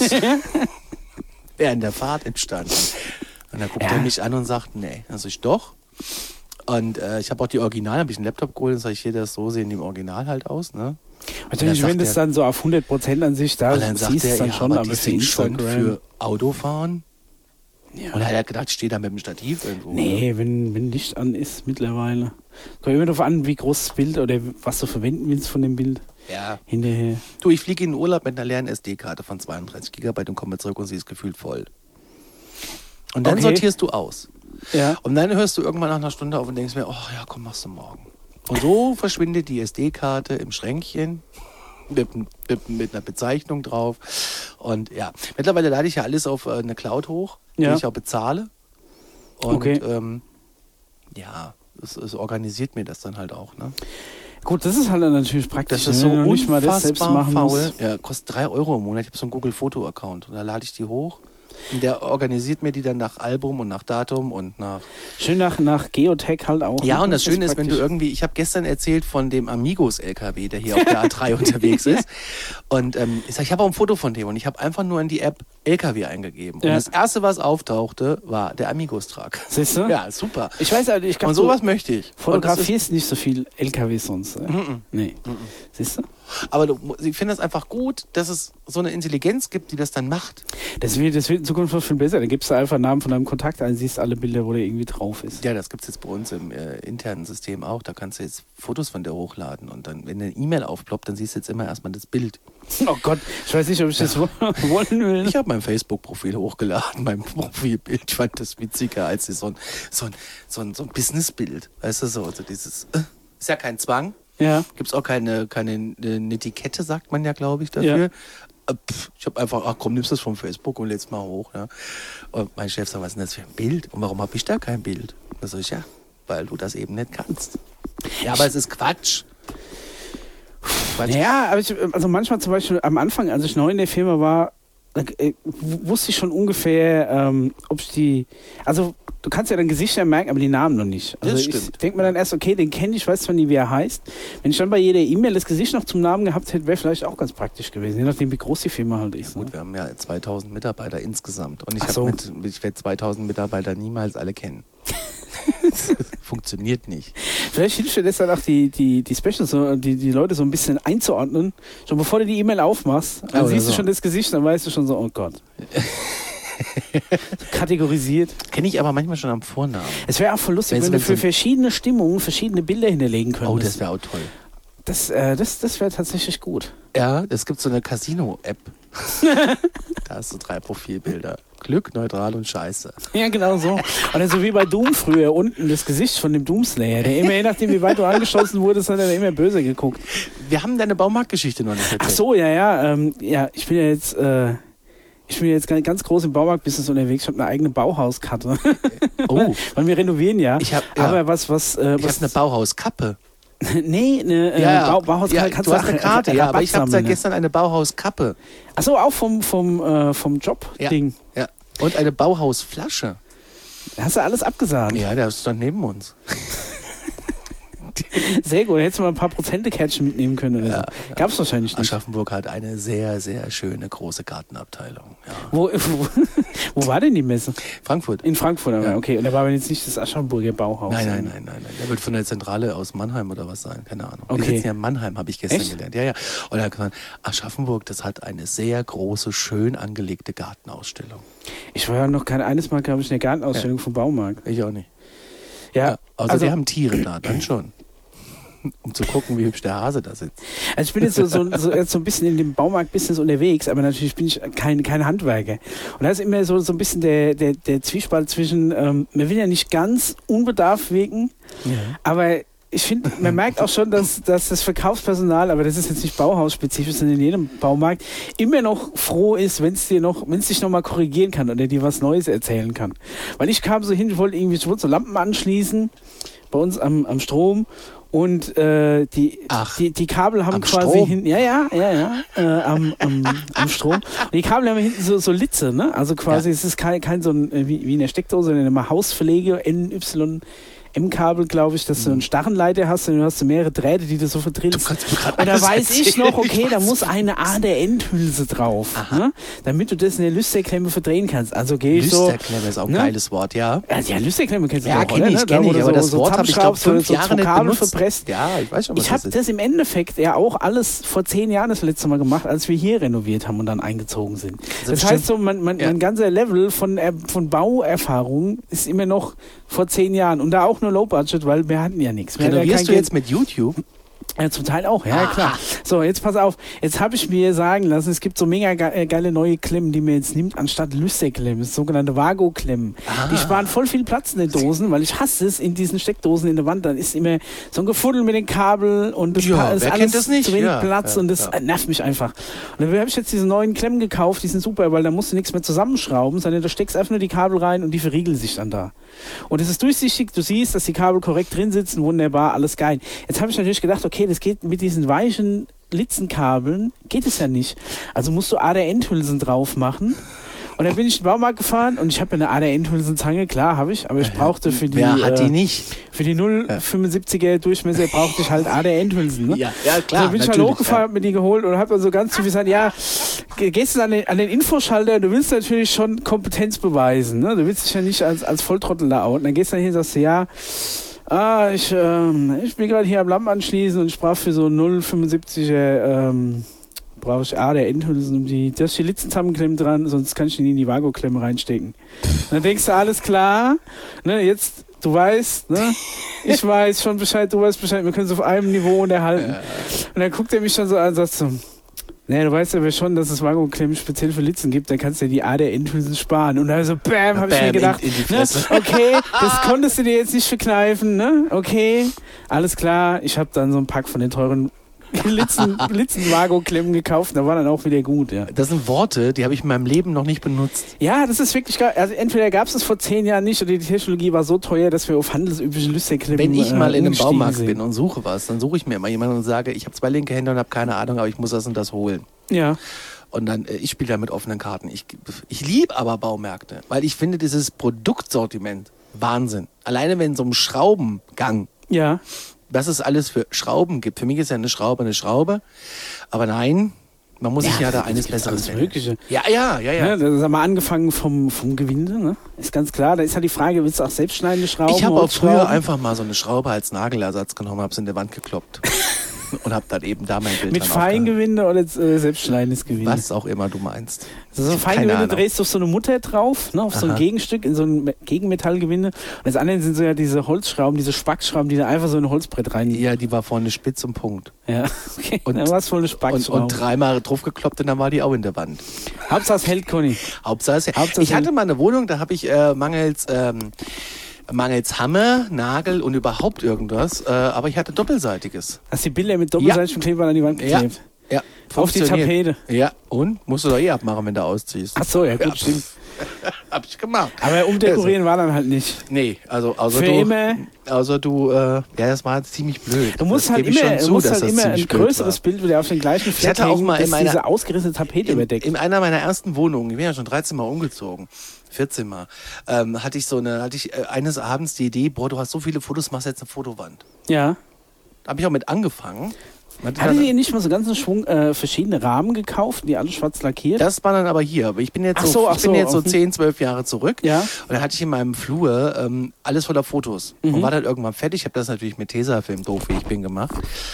während der Fahrt entstanden. Und dann guckt ja. er mich an und sagt, nee. Also ich doch. Und äh, ich habe auch die Original, habe ich einen Laptop geholt und sage ich, hier, das so sehen die im Original halt aus, ne?
Natürlich, wenn das dann so auf hundert Prozent an sich da
dann siehst du es dann ja, schon, aber, aber für Instagram. Schon für Autofahren. Ja. Und er hat gedacht, steht da mit dem Stativ irgendwo.
Nee, oder? wenn, wenn Licht an ist mittlerweile. Kommt immer darauf an, wie groß das Bild oder was du verwenden willst von dem Bild.
Ja.
Hinterher.
Du, ich fliege in den Urlaub mit einer leeren S D-Karte von zweiunddreißig Gigabyte und komme zurück und sie ist gefühlt voll. Und dann okay. sortierst du aus.
Ja.
Und dann hörst du irgendwann nach einer Stunde auf und denkst mir, oh ja, komm, machst du morgen. Und so verschwindet die S D-Karte im Schränkchen. Mit, mit, mit einer Bezeichnung drauf. Und ja, mittlerweile lade ich ja alles auf äh, eine Cloud hoch, ja. die ich auch bezahle. Und
okay.
ähm, ja, es, es organisiert mir das dann halt auch. Ne?
Gut, das ist halt dann natürlich praktisch.
Das ist so
nicht mal das selbst machen
faul. Ja, kostet drei Euro im Monat. Ich habe so einen Google-Foto-Account und da lade ich die hoch. Und der organisiert mir die dann nach Album und nach Datum und nach...
Schön nach, nach Geotech halt auch.
Ja, und das, das Schöne ist, wenn du irgendwie... Ich habe gestern erzählt von dem Amigos-L K W, der hier auf der A drei unterwegs ist. Und ähm, ich sag, ich habe auch ein Foto von dem und ich habe einfach nur in die App L K W eingegeben. Ja. Und das Erste, was auftauchte, war der Amigos-Truck.
Siehst du?
Ja, super.
Ich weiß halt, ich glaub,
und sowas so möchte ich.
Fotografierst nicht so viel L K W sonst. Äh?
Mm-mm.
Nee. Mm-mm. Siehst du?
Aber du, ich finde es einfach gut, dass es so eine Intelligenz gibt, die das dann macht.
Das wird, das wird in Zukunft noch viel besser. Dann gibst du einfach einen Namen von deinem Kontakt ein, siehst alle Bilder, wo der irgendwie drauf ist.
Ja, das gibt es jetzt bei uns im äh, internen System auch. Da kannst du jetzt Fotos von der hochladen und dann, wenn eine E-Mail aufploppt, dann siehst du jetzt immer erstmal das Bild.
Oh Gott, ich weiß nicht, ob ich das ja. wollen will.
Ich habe mein Facebook-Profil hochgeladen, mein Profilbild. Ich fand das witziger als so ein, so ein, so ein, so ein Businessbild. Weißt du, so also dieses, äh, ist ja kein Zwang.
Ja.
Gibt es auch keine, keine eine Etikette, sagt man ja, glaube ich, dafür. Ja. Pff, ich habe einfach, ach komm, nimmst das von Facebook und lädst mal hoch. Ne? Und mein Chef sagt, was ist denn das für ein Bild? Und warum habe ich da kein Bild? Da sag ich, ja, weil du das eben nicht kannst. Ja, aber es ist Quatsch.
Quatsch. Ja, aber ich, also manchmal zum Beispiel am Anfang, als ich neu in der Firma war, äh, wusste ich schon ungefähr, ähm, ob ich die, also du kannst ja dein Gesicht ja merken, aber die Namen noch nicht. Also
das
ich
stimmt.
denke mir dann erst, okay, den kenne ich, ich weiß zwar nie, wie er heißt. Wenn ich dann bei jeder E-Mail das Gesicht noch zum Namen gehabt hätte, wäre vielleicht auch ganz praktisch gewesen, je nachdem, wie groß die Firma halt ist.
Ja, gut,
ne?
wir haben ja zweitausend Mitarbeiter insgesamt und ich,
so.
mit, ich werde zweitausend Mitarbeiter niemals alle kennen. Funktioniert nicht.
Vielleicht hilft dir das dann auch, die, die, die Specials, so, die, die Leute so ein bisschen einzuordnen. Schon bevor du die E-Mail aufmachst, dann
oh,
siehst
so.
du schon das Gesicht, dann weißt du schon so, oh Gott. Kategorisiert.
Kenne ich aber manchmal schon am Vornamen.
Es wäre auch voll lustig,
Wenn's
wenn du für
so
verschiedene Stimmungen verschiedene Bilder hinterlegen könntest.
Oh, das wäre auch toll.
Das, äh, das, das wäre tatsächlich gut.
Ja, es gibt so eine Casino-App. Da hast du drei Profilbilder. Glück, neutral und Scheiße.
Ja, genau so. Oder so wie bei Doom früher, unten das Gesicht von dem Doomslayer, der immer, je nachdem wie weit du angeschossen wurdest, hat er immer böse geguckt.
Wir haben deine Baumarktgeschichte noch nicht erzählt.
Ach so, ja, ja. Ähm, ja, ich bin ja jetzt... Äh, Ich bin jetzt ganz groß im Baumarktbusiness unterwegs. Ich habe eine eigene Bauhauskarte.
Oh.
Weil wir renovieren ja.
Ich habe ja.
Aber was, was, äh,
ich
was
hab eine Bauhauskappe.
Nee, eine äh,
ja,
Bau, Bauhaus
ja, du hast eine Karte, ja, aber ich habe seit gestern eine Bauhauskappe.
Achso, auch vom, vom, äh, vom Job-Ding.
Ja, ja. Und eine Bauhausflasche.
Hast du alles abgesahnt?
Ja, der ist dann neben uns.
Sehr gut, hättest du mal ein paar Prozente-Kärtchen mitnehmen können oder
ja,
so. Gab es wahrscheinlich nicht.
Aschaffenburg hat eine sehr, sehr schöne große Gartenabteilung. Ja.
Wo, wo, wo war denn die Messe?
Frankfurt.
In Frankfurt, ja. Okay. Und da war aber jetzt nicht das Aschaffenburger Bauhaus.
Nein, nein, nein, nein, nein. Der wird von der Zentrale aus Mannheim oder was sein, keine Ahnung.
Okay.
Die sitzen ja in Mannheim, habe ich gestern
Echt?
gelernt. Ja, ja. Und da hat gesagt, Aschaffenburg, das hat eine sehr große, schön angelegte Gartenausstellung.
Ich war ja noch kein eines Mal, glaube ich, in der Gartenausstellung ja. vom Baumarkt.
Ich auch nicht.
Ja.
ja also, also die haben Tiere da, dann schon. Um zu gucken, wie hübsch der Hase da sitzt.
Also ich bin jetzt so, so, so, jetzt so ein bisschen in dem Baumarkt-Business unterwegs, aber natürlich bin ich kein, kein Handwerker. Und da ist immer so, so ein bisschen der, der, der Zwiespalt zwischen, ähm, man will ja nicht ganz unbedarft wirken, ja. aber ich finde, man merkt auch schon, dass, dass das Verkaufspersonal, aber das ist jetzt nicht bauhausspezifisch, sondern in jedem Baumarkt, immer noch froh ist, wenn es dir noch, wenn es dich nochmal korrigieren kann oder dir was Neues erzählen kann. Weil ich kam so hin, ich wollte irgendwie, ich wollte so Lampen anschließen, bei uns am, am Strom. Und äh, die, die, die Kabel haben quasi hinten, ja, ja, ja, ja, äh, am, am, am Strom. Und die Kabel haben hinten so, so Litze, ne? Also quasi, ja. es ist kein, kein so ein, wie, wie in der Steckdose, sondern immer Hausverlege, N Y M-Kabel, glaube ich, dass du einen Starrenleiter hast und du hast so mehrere Drähte, die du so verdrillst. Und da weiß erzählen. ich noch, okay, da muss eine A D N-Hülse drauf, ne? Damit du das in der Lüsterklemme verdrehen kannst. Also gehe ich so...
Lüsterklemme ist auch ein ne? geiles Wort, ja.
Ja, Lüsterklemme kennst du
ja,
auch,
kenn ich,
ne?
kenn ich, aber
so,
das
so
Wort habe ich, glaube fünf
so,
Jahre
so
nicht
Kabel
benutzt.
verpresst.
Ja, ich weiß schon, was
Ich habe
das,
das im Endeffekt ja auch alles vor zehn Jahren das letzte Mal gemacht, als wir hier renoviert haben und dann eingezogen sind. Das, das heißt so, mein, mein, ja. mein ganzer Level von, von Bauerfahrung ist immer noch vor zehn Jahren und da auch nur Low Budget, weil wir hatten ja nichts.
Renovierst du jetzt mit YouTube?
Ja, zum Teil auch, ja, ah. klar. So, jetzt pass auf. Jetzt habe ich mir sagen lassen, es gibt so mega ge- geile neue Klemmen, die man jetzt nimmt, anstatt Lüsterklemmen, sogenannte Vago-Klemmen. Ah. Die sparen voll viel Platz in den Dosen, weil ich hasse es in diesen Steckdosen in der Wand. Dann ist immer so ein Gefuddel mit den Kabeln und das
ja,
ist
wer
alles
kennt das nicht?
zu wenig
ja,
Platz
ja,
und das
ja.
nervt mich einfach. Und dann habe ich jetzt diese neuen Klemmen gekauft, die sind super, weil da musst du nichts mehr zusammenschrauben, sondern du steckst einfach nur die Kabel rein und die verriegeln sich dann da. Und es ist durchsichtig, du siehst, dass die Kabel korrekt drin sitzen, wunderbar, alles geil. Jetzt habe ich natürlich gedacht, okay, das geht mit diesen weichen Litzenkabeln, geht es ja nicht. Also musst du A D N-Hülsen drauf machen. Und dann bin ich in den Baumarkt gefahren und ich habe eine A D N-Hülsenzange, klar habe ich, aber ich brauchte für die...
Wer hat die
äh,
nicht?
Für die null Komma fünfundsiebziger Durchmesser brauchte ich halt A D N-Hülsen. Ne?
Ja, ja, klar.
Also bin ich halt hochgefahren, ja. hab mir die geholt und habe dann so ganz zufällig gesagt, ja, gehst du an den, an den Infoschalter, du willst natürlich schon Kompetenz beweisen. Ne? Du willst dich ja nicht als, als Volltrottel da outen. Dann gehst du dann hin und sagst du, ja... Ah, ich, ähm, ich bin gerade hier am Lampen anschließen und ich brauche für so null Komma fünfundsiebziger ähm, brauche ich A D N-Hülsen, um die, da ist die Litzenzusammenklemme dran, sonst kann ich die in die Vago-Klemme reinstecken. Und dann denkst du, alles klar, ne, jetzt, du weißt, ne, ich weiß schon Bescheid, du weißt Bescheid, wir können uns auf einem Niveau unterhalten. Ja. Und dann guckt er mich schon so an und sagt so, naja, du weißt aber schon, dass es Vago-Klemmen speziell für Litzen gibt, dann kannst du dir die A D N-Hülsen sparen. Und dann so, bam, habe ich mir gedacht,
in, in
ne, okay, das konntest du dir jetzt nicht verkneifen, ne, okay, alles klar. Ich habe dann so ein Pack von den teuren Litzen, Litzen-Vago-Klemmen gekauft, da war dann auch wieder gut, ja.
Das sind Worte, die habe ich in meinem Leben noch nicht benutzt.
Ja, das ist wirklich geil. Also entweder gab es das vor zehn Jahren nicht oder die Technologie war so teuer, dass wir auf handelsübliche Lüsterklemmen
Wenn ich mal
äh,
in einem Baumarkt
sind.
bin und suche was, dann suche ich mir immer jemanden und sage, ich habe zwei linke Hände und habe keine Ahnung, aber ich muss das und das holen.
Ja.
Und dann, ich spiele da mit offenen Karten. Ich, ich liebe aber Baumärkte, weil ich finde dieses Produktsortiment Wahnsinn. Alleine wenn so ein Schraubengang,
ja,
was es alles für Schrauben gibt. Für mich ist ja eine Schraube eine Schraube, aber nein, man muss ja, sich ja da eines Besseres
nennen.
Ja, ja, ja, ja.
ja das haben wir angefangen vom, vom Gewinde, ne? Ist ganz klar. Da ist halt die Frage, willst du auch selbstschneidende Schrauben?
Ich habe auch früher einfach mal so eine Schraube als Nagelersatz genommen, habe es in der Wand gekloppt. Und hab dann eben da mein Bild
mit Feingewinde oder äh, selbstschneidendes Gewinde?
Was auch immer du meinst.
Also so Feingewinde drehst du auf so eine Mutter drauf, ne, auf Aha. so ein Gegenstück, in so ein Gegenmetallgewinde. Und das andere sind so ja diese Holzschrauben, diese Spackschrauben, die da einfach so in ein Holzbrett rein...
Ja, die war vorne spitz und Punkt.
Ja, okay.
Und
dann war es voll eine Spackschraube.
Und, und dreimal draufgekloppt und dann war die auch in der Wand.
Hauptsache es hält, Conny.
Hauptsache es hält. Ich hatte mal eine Wohnung, da habe ich äh, mangels... Ähm, mangels Hammer, Nagel und überhaupt irgendwas, äh, aber ich hatte doppelseitiges.
Hast du die Bilder mit doppelseitigem ja. Kleber an die Wand geklebt?
Ja.
Auf die Tapete.
Ja, und? Musst du doch eh abmachen, wenn du ausziehst.
Ach so, ja gut,
ja,
stimmt.
Hab ich gemacht.
Aber umdekorieren also. war dann halt nicht.
Nee, also außer
Für
du,
immer.
Außer du, äh, ja, das war ziemlich blöd.
Du musst
das
halt immer,
zu,
musst halt immer ein größeres Bild wieder auf den gleichen Fleck
ich hatte auch mal in meiner,
diese ausgerissene Tapete
in,
überdeckt.
In einer meiner ersten Wohnungen, ich bin ja schon dreizehn Mal umgezogen, vierzehn Mal, ähm, hatte ich so eine, hatte ich äh, eines Abends die Idee, boah, du hast so viele Fotos, machst jetzt eine Fotowand.
Ja.
Da habe ich auch mit angefangen.
Hattet ihr nicht mal so ganz einen Schwung äh, verschiedene Rahmen gekauft, die alle schwarz lackiert?
Das war dann aber hier. Aber ich bin jetzt
ach
so,
so, ach
ich bin
so,
jetzt so zehn, zwölf Jahre zurück.
Ja.
Und dann hatte ich in meinem Flur ähm, alles voller Fotos. Mhm. Und war dann irgendwann fertig. Ich habe das natürlich mit Tesafilm, doof wie ich bin, gemacht.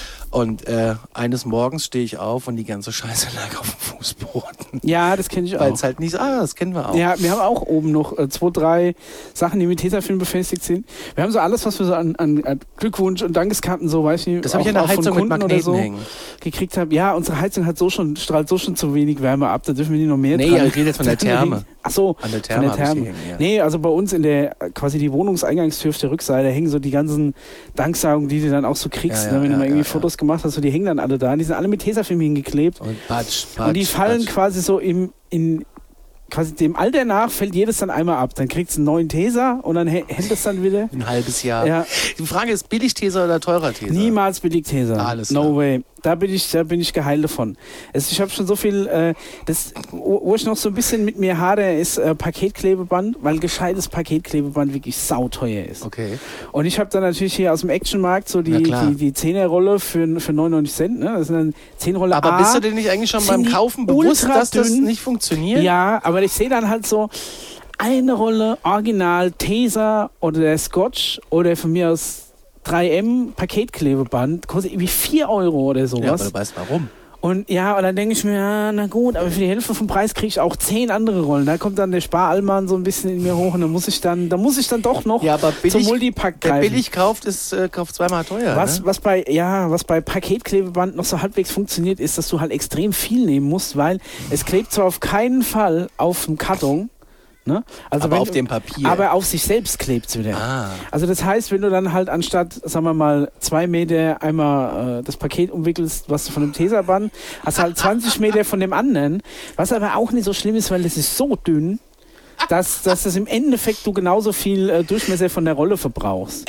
Und äh, eines Morgens stehe ich auf und die ganze Scheiße lag auf dem Fußboden.
Ja, das kenne ich auch.
Weil es halt nicht, ah, das kennen wir auch.
Ja, wir haben auch oben noch äh, zwei, drei Sachen, die mit Tesafilm befestigt sind. Wir haben so alles, was wir so an, an, an Glückwunsch und Dankeskarten so, weiß ich nicht,
das habe ich an der Heizung mit Magneten
so
hängen.
gekriegt haben. Ja, unsere Heizung hat so schon, strahlt so schon zu wenig Wärme ab, da dürfen wir nicht noch mehr
nee,
dran.
Nee, ich rede jetzt von der Therme.
Ach so,
an der Therme.
Von der Therme. Hängen, ja. Nee, also bei uns in der, quasi die Wohnungseingangstür auf der Rückseite hängen so die ganzen Danksagungen, die du dann auch so kriegst, ja, ja, ne, wenn ja, du mal irgendwie ja, Fotos ja. gemacht hast, so, die hängen dann alle da. Die sind alle mit Tesafilm hingeklebt.
Und patsch, patsch,
und die fallen
patsch.
quasi so im, in quasi dem Alter nach fällt jedes dann einmal ab. Dann kriegst du einen neuen Tesa und dann hält es dann wieder.
Ein halbes Jahr.
Ja.
Die Frage ist, billig Tesa oder teurer Tesa?
Niemals billig Tesa.
Alles
no
klar.
way. Da bin ich, da bin ich geheilt davon. Also ich habe schon so viel, äh, das, wo ich noch so ein bisschen mit mir hadere, ist äh, Paketklebeband, weil gescheites Paketklebeband wirklich sauteuer ist.
Okay.
Und ich habe dann natürlich hier aus dem Actionmarkt so die, die, die Zehner-Rolle für, für neunundneunzig Cent. Ne? Das sind dann zehn Rolle
Aber
A.
bist du denn nicht eigentlich schon beim Kaufen bewusst, dass das nicht funktioniert?
Ja, aber ich sehe dann halt so eine Rolle Original Tesa oder der Scotch oder von mir aus drei M Paketklebeband, kostet irgendwie vier Euro oder sowas.
Ja, aber du weißt warum.
Und ja, und dann denke ich mir, ja, na gut, aber für die Hälfte vom Preis kriege ich auch zehn andere Rollen. Da kommt dann der Sparallmann so ein bisschen in mir hoch und dann muss ich dann, da muss ich dann doch noch
ja, aber billig,
zum Multipack greifen.
Wer billig kauft, ist äh, kauft zweimal teuer.
Was,
ne?
was bei, ja, was bei Paketklebeband noch so halbwegs funktioniert, ist, dass du halt extrem viel nehmen musst, weil es klebt zwar auf keinen Fall auf dem Karton, ne? Also
aber
wenn,
auf dem Papier.
Aber auf sich selbst klebt es wieder.
Ah.
Also das heißt, wenn du dann halt anstatt, sagen wir mal, zwei Meter einmal äh, das Paket umwickelst, was du von dem Tesaband, hast halt zwanzig Meter von dem anderen, was aber auch nicht so schlimm ist, weil das ist so dünn, dass, dass das im Endeffekt du genauso viel äh, Durchmesser von der Rolle verbrauchst.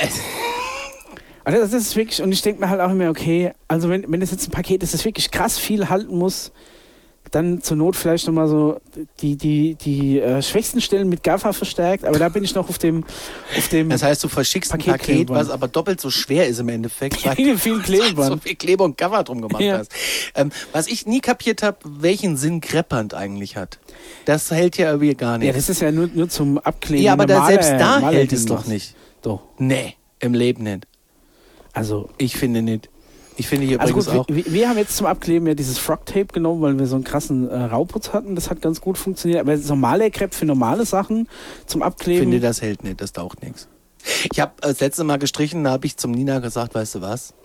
Also das ist wirklich, und ich denke mir halt auch immer, okay, also wenn, wenn das jetzt ein Paket ist, das wirklich krass viel halten muss, dann zur Not vielleicht nochmal so die, die, die äh, schwächsten Stellen mit Gaffer verstärkt, aber da bin ich noch auf dem, auf dem
Das heißt, du verschickst ein Paket, was aber doppelt so schwer ist im Endeffekt, weil
du viel Klebeband.
so viel Kleber und Gaffer drum gemacht
ja.
hast. Ähm, was ich nie kapiert habe, welchen Sinn Kreppband eigentlich hat. Das hält ja irgendwie gar nicht.
Ja, das ist ja nur, nur zum Abkleben.
Ja, aber da
Maler,
selbst da
Maler
hält es doch nicht.
Doch.
Nee, im Leben nicht.
Also,
ich finde nicht. Ich finde hier
also
übrigens
gut,
auch.
Wir, wir haben jetzt zum Abkleben ja dieses Frog-Tape genommen, weil wir so einen krassen äh, Rauputz hatten. Das hat ganz gut funktioniert. Aber so Malerkrepp für normale Sachen zum Abkleben.
Ich finde, das hält nicht. Das taucht nichts. Ich habe äh, das letzte Mal gestrichen, da habe ich zum Nina gesagt, weißt du was?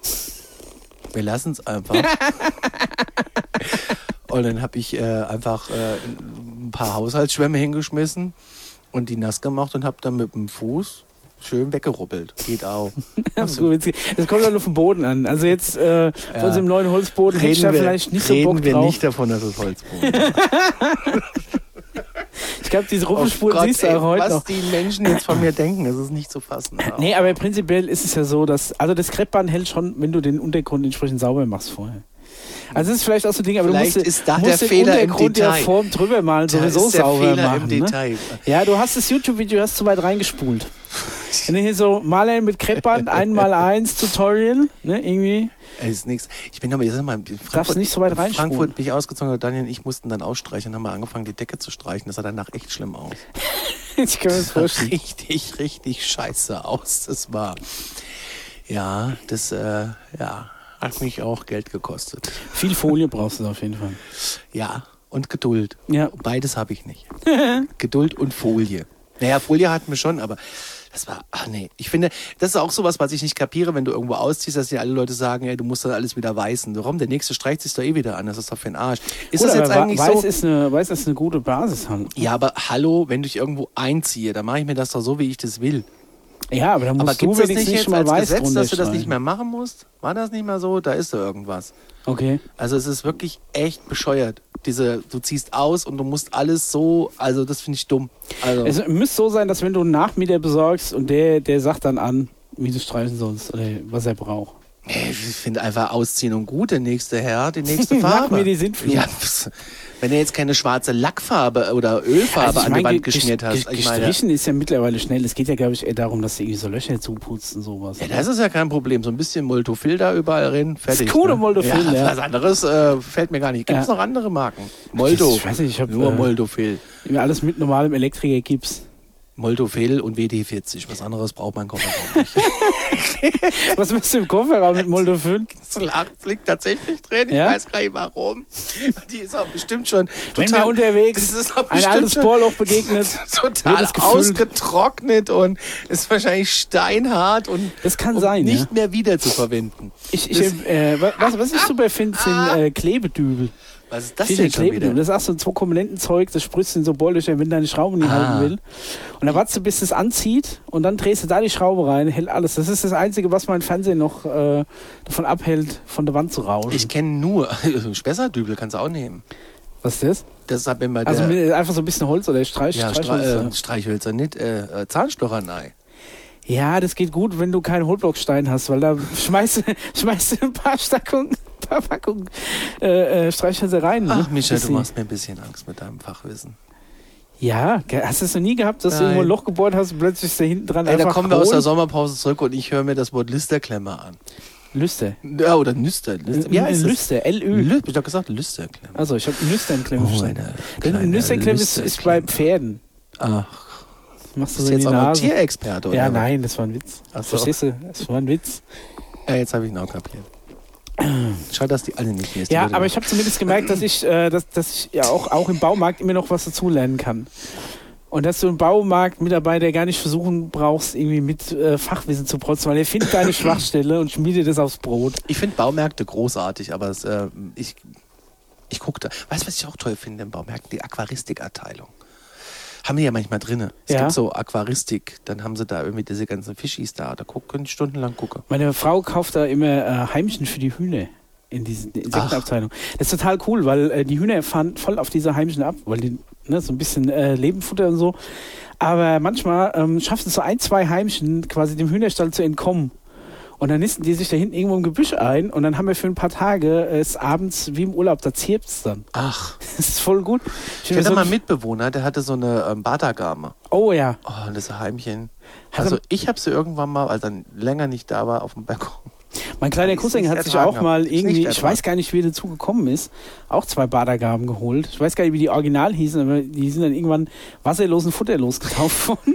Wir lassen es einfach. Und dann habe ich äh, einfach äh, ein paar Haushaltsschwämme hingeschmissen und die nass gemacht und habe dann mit dem Fuß schön weggerubbelt. Geht auch.
Das kommt dann nur vom Boden an. Also jetzt äh, ja. von unserem neuen Holzboden hätte ich da vielleicht nicht so Bock drauf.
Reden wir nicht davon, dass es Holzboden ist.
Ich glaube, diese Ruppelspuren
oh Gott,
siehst du auch heute
was
noch.
Was die Menschen jetzt von mir denken, das ist nicht zu fassen.
Oh. Nee, aber prinzipiell ist es ja so, dass, also das Kreppband hält schon, wenn du den Untergrund entsprechend sauber machst vorher. Also das ist vielleicht auch so ein Ding, aber
vielleicht
du musst,
ist da
musst
der
den
Fehler
Untergrund
im
ja
Detail.
vorm drüber mal
da
sowieso
ist der
sauber
Fehler
machen.
Im
ne?
Detail.
Ja, du hast das YouTube-Video, hast zu weit reingespult. Wenn du hier so Maler mit Kreppband, eins mal eins Tutorial, ne, irgendwie.
Es ist nichts. Ich bin aber jetzt mal in
Frankfurt, darfst nicht so weit reinspulen.
Frankfurt bin ich ausgezogen, Daniel und ich mussten dann ausstreichen, haben wir angefangen, die Decke zu streichen. Das sah danach echt schlimm aus.
Ich kann mir das vorstellen.
Richtig, richtig scheiße aus. Das war, ja, das, äh, ja, hat mich auch Geld gekostet.
Viel Folie brauchst du auf jeden Fall.
Ja, und Geduld.
Ja.
Beides habe ich nicht. Geduld und Folie. Naja, Folie hatten wir schon, aber das war, ach nee. Ich finde, das ist auch sowas, was ich nicht kapiere, wenn du irgendwo ausziehst, dass dir alle Leute sagen, ey, du musst dann alles wieder weißen. Warum? Der Nächste streicht sich doch eh wieder an. Das ist doch für den Arsch. Ist
Gut,
das jetzt eigentlich
weiß
so?
Ist eine, weiß ist eine gute Basis. Halt.
Ja, aber hallo, wenn ich irgendwo einziehe, dann mache ich mir das doch so, wie ich das will.
Ja, aber dann musst
aber
du
gibt's das nicht
nicht
jetzt
mal
als
weiß
Gesetz, dass du das
schreiben.
nicht mehr machen musst? War das nicht mal so? Da ist da irgendwas.
Okay.
Also es ist wirklich echt bescheuert. Diese, du ziehst aus und du musst alles so, also das finde ich dumm. Also
Es müsste so sein, dass wenn du einen Nachmieter besorgst und der, der sagt dann an, wie du streichen sollst oder was er braucht.
ich finde einfach ausziehen und gut, der nächste Herr, die nächste Farbe.
Mach mir die Sintflut.
Ja, wenn du jetzt keine schwarze Lackfarbe oder Ölfarbe
Also ich
an
mein,
die Wand
ge-
geschmiert
ge-
hast. Ich meine,
Gestrichen ist ja mittlerweile schnell. Es geht ja, glaube ich, eher darum, dass du irgendwie so Löcher zuputzt und sowas.
ja, das ist ja kein Problem. So ein bisschen Moltofil da überall rein, fertig.
Das ist cool,
ne?
Moltofil,
ja,
ja.
Was anderes äh, fällt mir gar nicht. Gibt es
Ja.
noch andere Marken? Molto.
Ich weiß nicht, ich habe
Nur
äh,
Moltofil.
immer alles mit normalem Elektriker-Gips.
Moltofil und W D vierzig. Was anderes braucht mein Kofferraum nicht.
Was machst du im Kofferraum mit Moldofil?
Solar liegt tatsächlich drin.
Ja?
Ich weiß gar nicht warum. Die ist auch bestimmt schon
Wenn
total,
mir unterwegs
das ist auch
ein
bestimmt
altes
schon
Bohrloch begegnet,
total
wird es gefüllt.
ausgetrocknet und ist wahrscheinlich steinhart und,
Das kann
und
sein,
nicht
ja.
mehr wieder zu verwenden.
Ich, ich, äh, was, was ich super finde, sind äh, Klebedübel.
Was ist das
Fischer
denn schon
Klebedübel.
wieder?
Das ist auch so ein zwei Komponentenzeug, das sprühst du in so Bohrlöcher, wenn deine Schraube nicht
Ah.
halten will. Und dann wartest du, bis es anzieht und dann drehst du da die Schraube rein, hält alles. Das ist das Einzige, was mein Fernseher noch äh, davon abhält, von der Wand zu rauschen.
Ich kenne nur, Spessartübel kannst du auch nehmen.
Was ist das?
Das hat immer
Also
der,
mit, einfach so ein bisschen Holz oder Streich,
ja, Stra
Streichholz.
äh, Streichhölzer, nicht äh, äh, Zahnstocher, nein.
Ja, das geht gut, wenn du keinen Hohlblockstein hast, weil da schmeißt du schmeißt du ein paar Packungen, paar Packungen äh, äh, Streichhölzer rein. Ne?
Ach, Michael,
Bis
du
sie-
machst mir ein bisschen Angst mit deinem Fachwissen.
Ja, ge- hast du es noch nie gehabt, dass du
Nein.
irgendwo ein Loch gebohrt hast und plötzlich ist da hinten dran
Ey, da
einfach
kommen wir aus der
Hohl?
Sommerpause zurück und ich höre mir das Wort Lüsterklemmer an.
Lüster.
Ja, oder Nüster. Lüster.
Ja,
heißt das?
Lüster, L Ö.
Lü hab ich doch gesagt, Lüsterklemmer.
Also, ich habe Nüsternklemme
Oh,
verstanden.
eine
Denn
kleine
Nüsternklemme ist, ist bei
Lüsterklemme.
Pferden.
Ach,
Machst du
bist
so
du
in
jetzt
die
auch noch
Nase.
Tierexperte, oder?
Ja,
was?
nein, das war ein Witz.
Ach so.
Verstehst du? Das war ein Witz.
Ja, jetzt habe ich ihn auch kapiert. Schade, dass die alle nicht hier ist.
Ja, aber ich habe zumindest gemerkt, dass ich, äh, dass, dass ich ja auch, auch im Baumarkt immer noch was dazulernen kann. Und dass du im Baumarkt-Mitarbeiter gar nicht versuchen brauchst, irgendwie mit äh, Fachwissen zu protzen, weil er findet deine Schwachstelle und schmiedet das aufs Brot.
Ich finde Baumärkte großartig, aber es, äh, ich, ich gucke da. Weißt du, was ich auch toll finde im Baumärkten? Die Aquaristikabteilung. Haben die ja manchmal drin. Es
Ja.
gibt so Aquaristik, dann haben sie da irgendwie diese ganzen Fischis da. Da guck, können ich stundenlang gucken.
Meine Frau kauft da immer äh, Heimchen für die Hühner in diesen Insektenabteilung. Das ist total cool, weil äh, die Hühner fahren voll auf diese Heimchen ab, weil die ne, so ein bisschen äh, Lebenfutter und so. Aber manchmal ähm, schaffen es so ein, zwei Heimchen quasi dem Hühnerstall zu entkommen. Und dann nisten die sich da hinten irgendwo im Gebüsch ein und dann haben wir für ein paar Tage äh, es abends wie im Urlaub, da zirpt es dann.
Ach,
Das ist voll gut.
ich hatte mal einen Mitbewohner, der hatte so eine ähm, Badagame.
Oh ja.
Oh, das Heimchen.
Hat
Also
er-
ich habe sie irgendwann mal, als er länger nicht da war, auf dem Balkon.
Mein kleiner
Ist
Cousin
nicht
hat sich
ertragen,
auch mal
ist nicht
irgendwie, ich
ertragen.
weiß gar nicht, wie er dazu gekommen ist, auch zwei Badagaben geholt. Ich weiß gar nicht, wie die original hießen, aber die sind dann irgendwann wasserlos und futterlos getauft worden.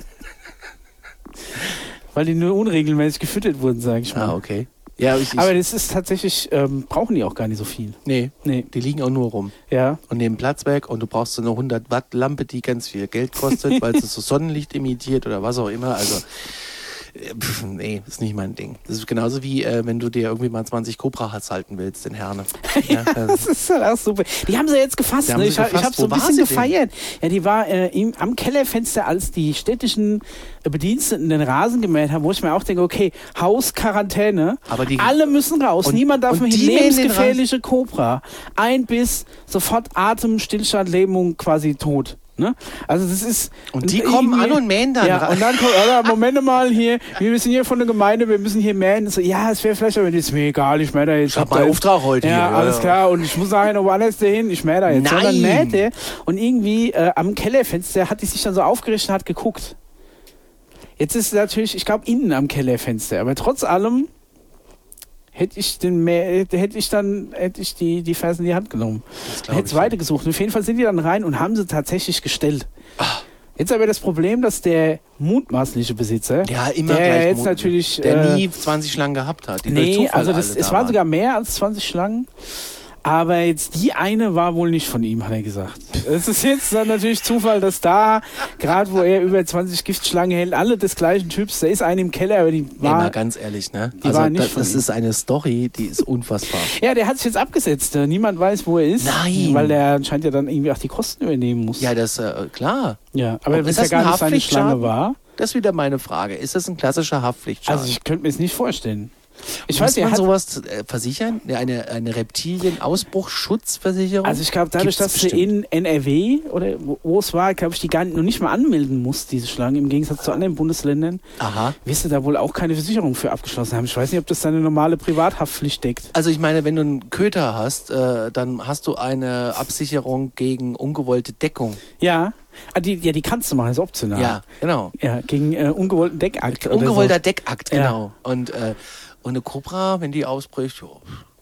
Weil die nur unregelmäßig gefüttert wurden, sage ich mal.
Ah, okay. Ja, ich, ich,
Aber das ist tatsächlich, ähm, brauchen die auch gar nicht so viel.
nee,
Nee,
die liegen auch nur rum
ja.
und nehmen Platz weg und du brauchst so eine hundert Watt Lampe, die ganz viel Geld kostet, weil es so Sonnenlicht imitiert oder was auch immer. Also äh, pf, nee, ist nicht mein Ding. Das ist genauso wie äh, wenn du dir irgendwie mal zwanzig Cobra-Hats halten willst, den Herne. Ja,
Das
das,
ist halt auch super. Die haben sie jetzt gefasst.
Die haben
Ne?
sie
Ich, ha-
gefasst.
ich habe so ein
Wo war
bisschen
sie denn?
gefeiert. Ja, die war äh, im, am Kellerfenster, als die städtischen äh, Bediensteten den Rasen gemäht haben, wo ich mir auch denke, okay, Haus, Quarantäne,
Aber die-
alle müssen raus.
Und-
Niemand darf
und
mehr
die
hin.
mähen den
Lebensgefährliche Cobra. Ein Biss, sofort Atem, Stillstand, Lähmung, quasi tot. Ne? Also das ist...
Und die kommen
irgendwie-
an und mähen dann
Ja,
rein.
und dann kommt, Alter, Moment mal hier, wir sind hier von der Gemeinde, wir müssen hier mähen. So, ja, es wäre vielleicht, aber das ist mir egal, ich mähe da jetzt.
Ich hab
da
meinen
jetzt-
Auftrag heute
Ja,
hier,
alles
ja.
klar. Und ich muss nachher noch woanders dahin, ich mähe da jetzt.
Nein.
Und dann mäht er und irgendwie äh, am Kellerfenster hat die sich dann so aufgerichtet und hat geguckt. Jetzt ist es natürlich, ich glaube, innen am Kellerfenster, aber trotz allem hätte ich den Mä- hätte ich dann hätte ich die, die Fersen in die Hand genommen.
Das glaub
Hätte es
ich.
weitergesucht. Und auf jeden Fall sind die dann rein und haben sie tatsächlich gestellt. Jetzt aber das Problem, dass der mutmaßliche Besitzer,
Ja, immer
der
gleich
jetzt
Mut-
natürlich,
der
äh,
nie zwanzig Schlangen gehabt hat. Die durch
nee,
Zufall
also das,
alle
es
da
waren sogar mehr als zwanzig Schlangen. Aber jetzt die eine war wohl nicht von ihm, hat er gesagt. Es ist jetzt dann natürlich Zufall, dass da, gerade wo er über zwanzig Giftschlangen hält, alle des gleichen Typs, da ist eine im Keller, aber die
Ey, mal
war...
ganz ehrlich, ne?
Die
Also
war nicht
das,
von
das
ihm.
ist eine Story, die ist unfassbar.
Ja, der hat sich jetzt abgesetzt. Niemand weiß, wo er ist.
Nein.
Weil der anscheinend ja dann irgendwie auch die Kosten übernehmen muss.
Ja, das äh, klar.
Ja, aber
Und
wenn es
ist
ja
das
gar
ein
nicht seine Schlange
Haftpflichtschaden?
war...
Das ist wieder meine Frage. Ist das ein klassischer Haftpflichtschaden?
Also ich könnte mir es nicht vorstellen. Ich
Muss
weiß, er
man
hat,
sowas äh, versichern? Eine, eine Reptilien-Ausbruchsschutzversicherung?
Also ich glaube, dadurch,
Gibt's
dass du in N R W oder wo, wo es war, glaube ich, die gar nicht, noch nicht mal anmelden musst, diese Schlangen, im Gegensatz zu anderen Bundesländern,
Aha.
wirst du da wohl auch keine Versicherung für abgeschlossen haben. Ich weiß nicht, ob das deine normale Privathaftpflicht deckt.
Also ich meine, wenn du einen Köter hast, äh, dann hast du eine Absicherung gegen ungewollte Deckung.
Ja. Ah, die, ja, die kannst du machen, ist optional.
Ja, genau.
Ja, gegen äh, ungewollten Deckakt.
Ungewollter
oder so.
Deckakt, genau. Ja. Und, äh, und eine Cobra, wenn die ausbricht, jo.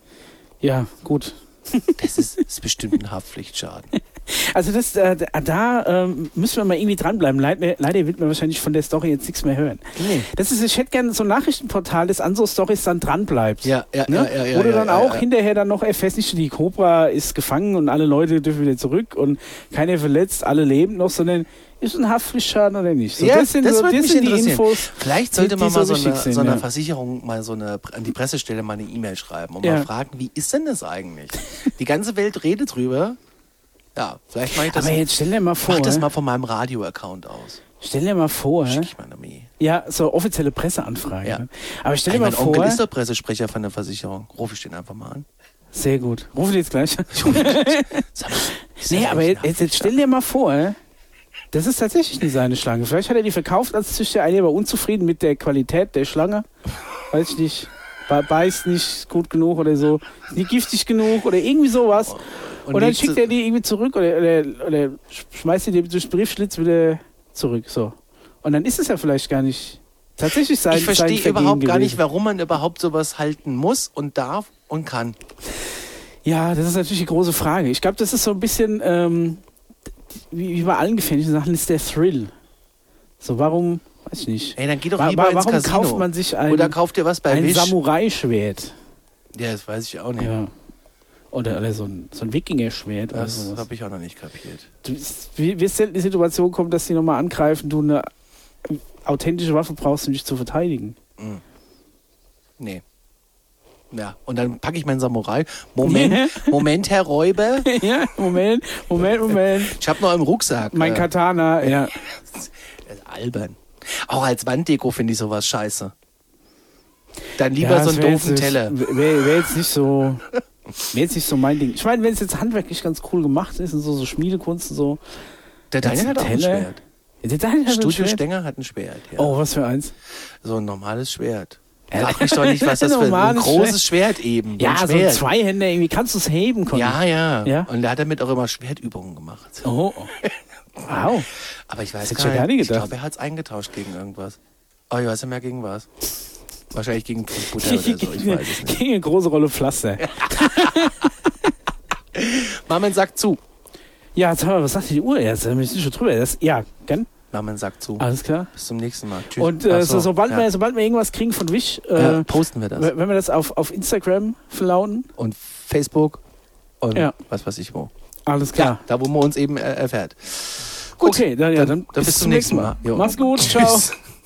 Ja, gut.
Das ist, ist bestimmt ein Haftpflichtschaden.
Also das, äh, da ähm, müssen wir mal irgendwie dranbleiben. Leider, leider wird man wahrscheinlich von der Story jetzt nichts mehr hören. Nee. Das ist, ich hätte gerne so ein Nachrichtenportal, das an so Storys dann dranbleibt.
Ja, ja,
ne?
ja, ja, ja.
Wo du
ja,
dann
ja,
auch
ja.
hinterher dann noch erfährst, nicht die Cobra ist gefangen und alle Leute dürfen wieder zurück und keiner verletzt, alle leben noch, sondern ist ein Haftpflichtschaden oder nicht? So,
ja,
das sind,
das
so,
würde
das
mich
sind die
interessieren.
Infos.
Vielleicht sollte
die,
man
die
mal
so
so, eine,
sind,
so einer
ja.
Versicherung mal so eine, an die Pressestelle mal eine E-Mail schreiben und
Ja.
mal fragen, wie ist denn das eigentlich? Die ganze Welt redet drüber. Ja, vielleicht mache ich das.
Aber jetzt stell dir mal vor.
Mach das
hä?
mal von meinem Radio-Account aus.
Stell dir mal vor. hä?
Schick ich mal eine Mail.
Ja, so offizielle Presseanfrage.
Ja.
ne? Aber stell dir
Ey,
mal
mein
vor.
Onkel ist der Pressesprecher von der Versicherung. Ruf ich den einfach mal an.
Sehr gut. Ruf ihn jetzt gleich an.
Sag mal, ist
Nee,
das
aber
echt
jetzt,
ein
jetzt, jetzt stell dir mal vor, hä? Das ist tatsächlich nicht seine Schlange. Vielleicht hat er die verkauft als Züchter, einer war unzufrieden mit der Qualität der Schlange. Weiß ich nicht. Be- Beißt nicht gut genug oder so. Ist nicht giftig genug oder irgendwie sowas. Und,
Und
dann
nächste-
schickt er die irgendwie zurück oder, oder, oder schmeißt die durch den Briefschlitz wieder zurück. So. Und dann ist es ja vielleicht gar nicht tatsächlich sein
Ich verstehe
sein Vergehen
überhaupt gar
gewesen.
nicht, warum man überhaupt sowas halten muss und darf und kann.
Ja, das ist natürlich die große Frage. Ich glaube, das ist so ein bisschen, ähm, wie, wie bei allen gefährlichen Sachen, ist der Thrill. So, warum, weiß ich nicht.
Ey, dann geh doch
Wa-
lieber
wa-
ins
warum
Casino.
kauft man sich ein,
Oder kauft dir was bei
ein
Wish.
Samurai-Schwert?
Ja, das weiß ich auch nicht.
Ja. Oder, oder so ein, so ein Wikinger-Schwert oder
Das
sowas.
habe ich auch noch nicht kapiert.
Du, wie wirst selten die Situation kommen, dass die nochmal angreifen, du eine authentische Waffe brauchst, um dich zu verteidigen.
Mhm. Nee. Ja, und dann packe ich meinen Samurai. Moment, Moment, Herr Räuber.
Ja, Moment, Moment, Moment.
Ich habe noch im Rucksack.
Mein
äh,
Katana, ja.
Das ist albern. Auch als Wanddeko finde ich sowas scheiße. Dann lieber
Ja,
so
das
einen
wär
doofen
jetzt,
Teller.
Wäre wär jetzt nicht so. Wäre jetzt nicht so mein Ding. Ich meine, wenn es jetzt handwerklich ganz cool gemacht ist und so, so Schmiedekunst und so.
Der Daniel hat auch ein
Teller.
Schwert.
Ja, der Daniel hat ein
Studio
Schwert.
Stenger hat ein Schwert. Ja.
Oh, was für eins?
So ein normales Schwert. Frag mich doch nicht, was das für ein
Normales
großes Schwert, eben. So
Ja,
ein
so ein
Schwert.
Zweihänder, irgendwie kannst du es heben können.
Ja, ja,
Ja?
Und er hat damit auch immer Schwertübungen gemacht.
Oh. Wow.
Aber ich weiß
Das hätte ich
gar
ja gar
nicht.
nicht
Ich
gedacht.
glaube, er hat es eingetauscht gegen irgendwas. Oh, ich weiß nicht mehr gegen was. Wahrscheinlich gegen Butter oder so, ich weiß es nicht.
Gegen eine große Rolle Pflaster.
Marmen sagt zu.
Ja, jetzt haben wir, was sagt die Uhr jetzt? Da bin ich schon drüber. Das, ja, gern.
Marmen sagt zu.
Alles klar.
Bis zum nächsten Mal. Tschüss.
Und äh,
Ach
so, sobald,
ja.
wir, sobald wir irgendwas kriegen von Wish, äh,
Ja, posten wir das.
wenn wir das auf, auf Instagram verlauten,
Und Facebook und
Ja.
was weiß ich wo.
alles
Ja,
klar.
da wo man uns eben äh, erfährt. Gut,
Okay, dann, ja, dann,
dann bis zum nächsten Mal. Jo.
Mach's gut, ciao.
Tschüss.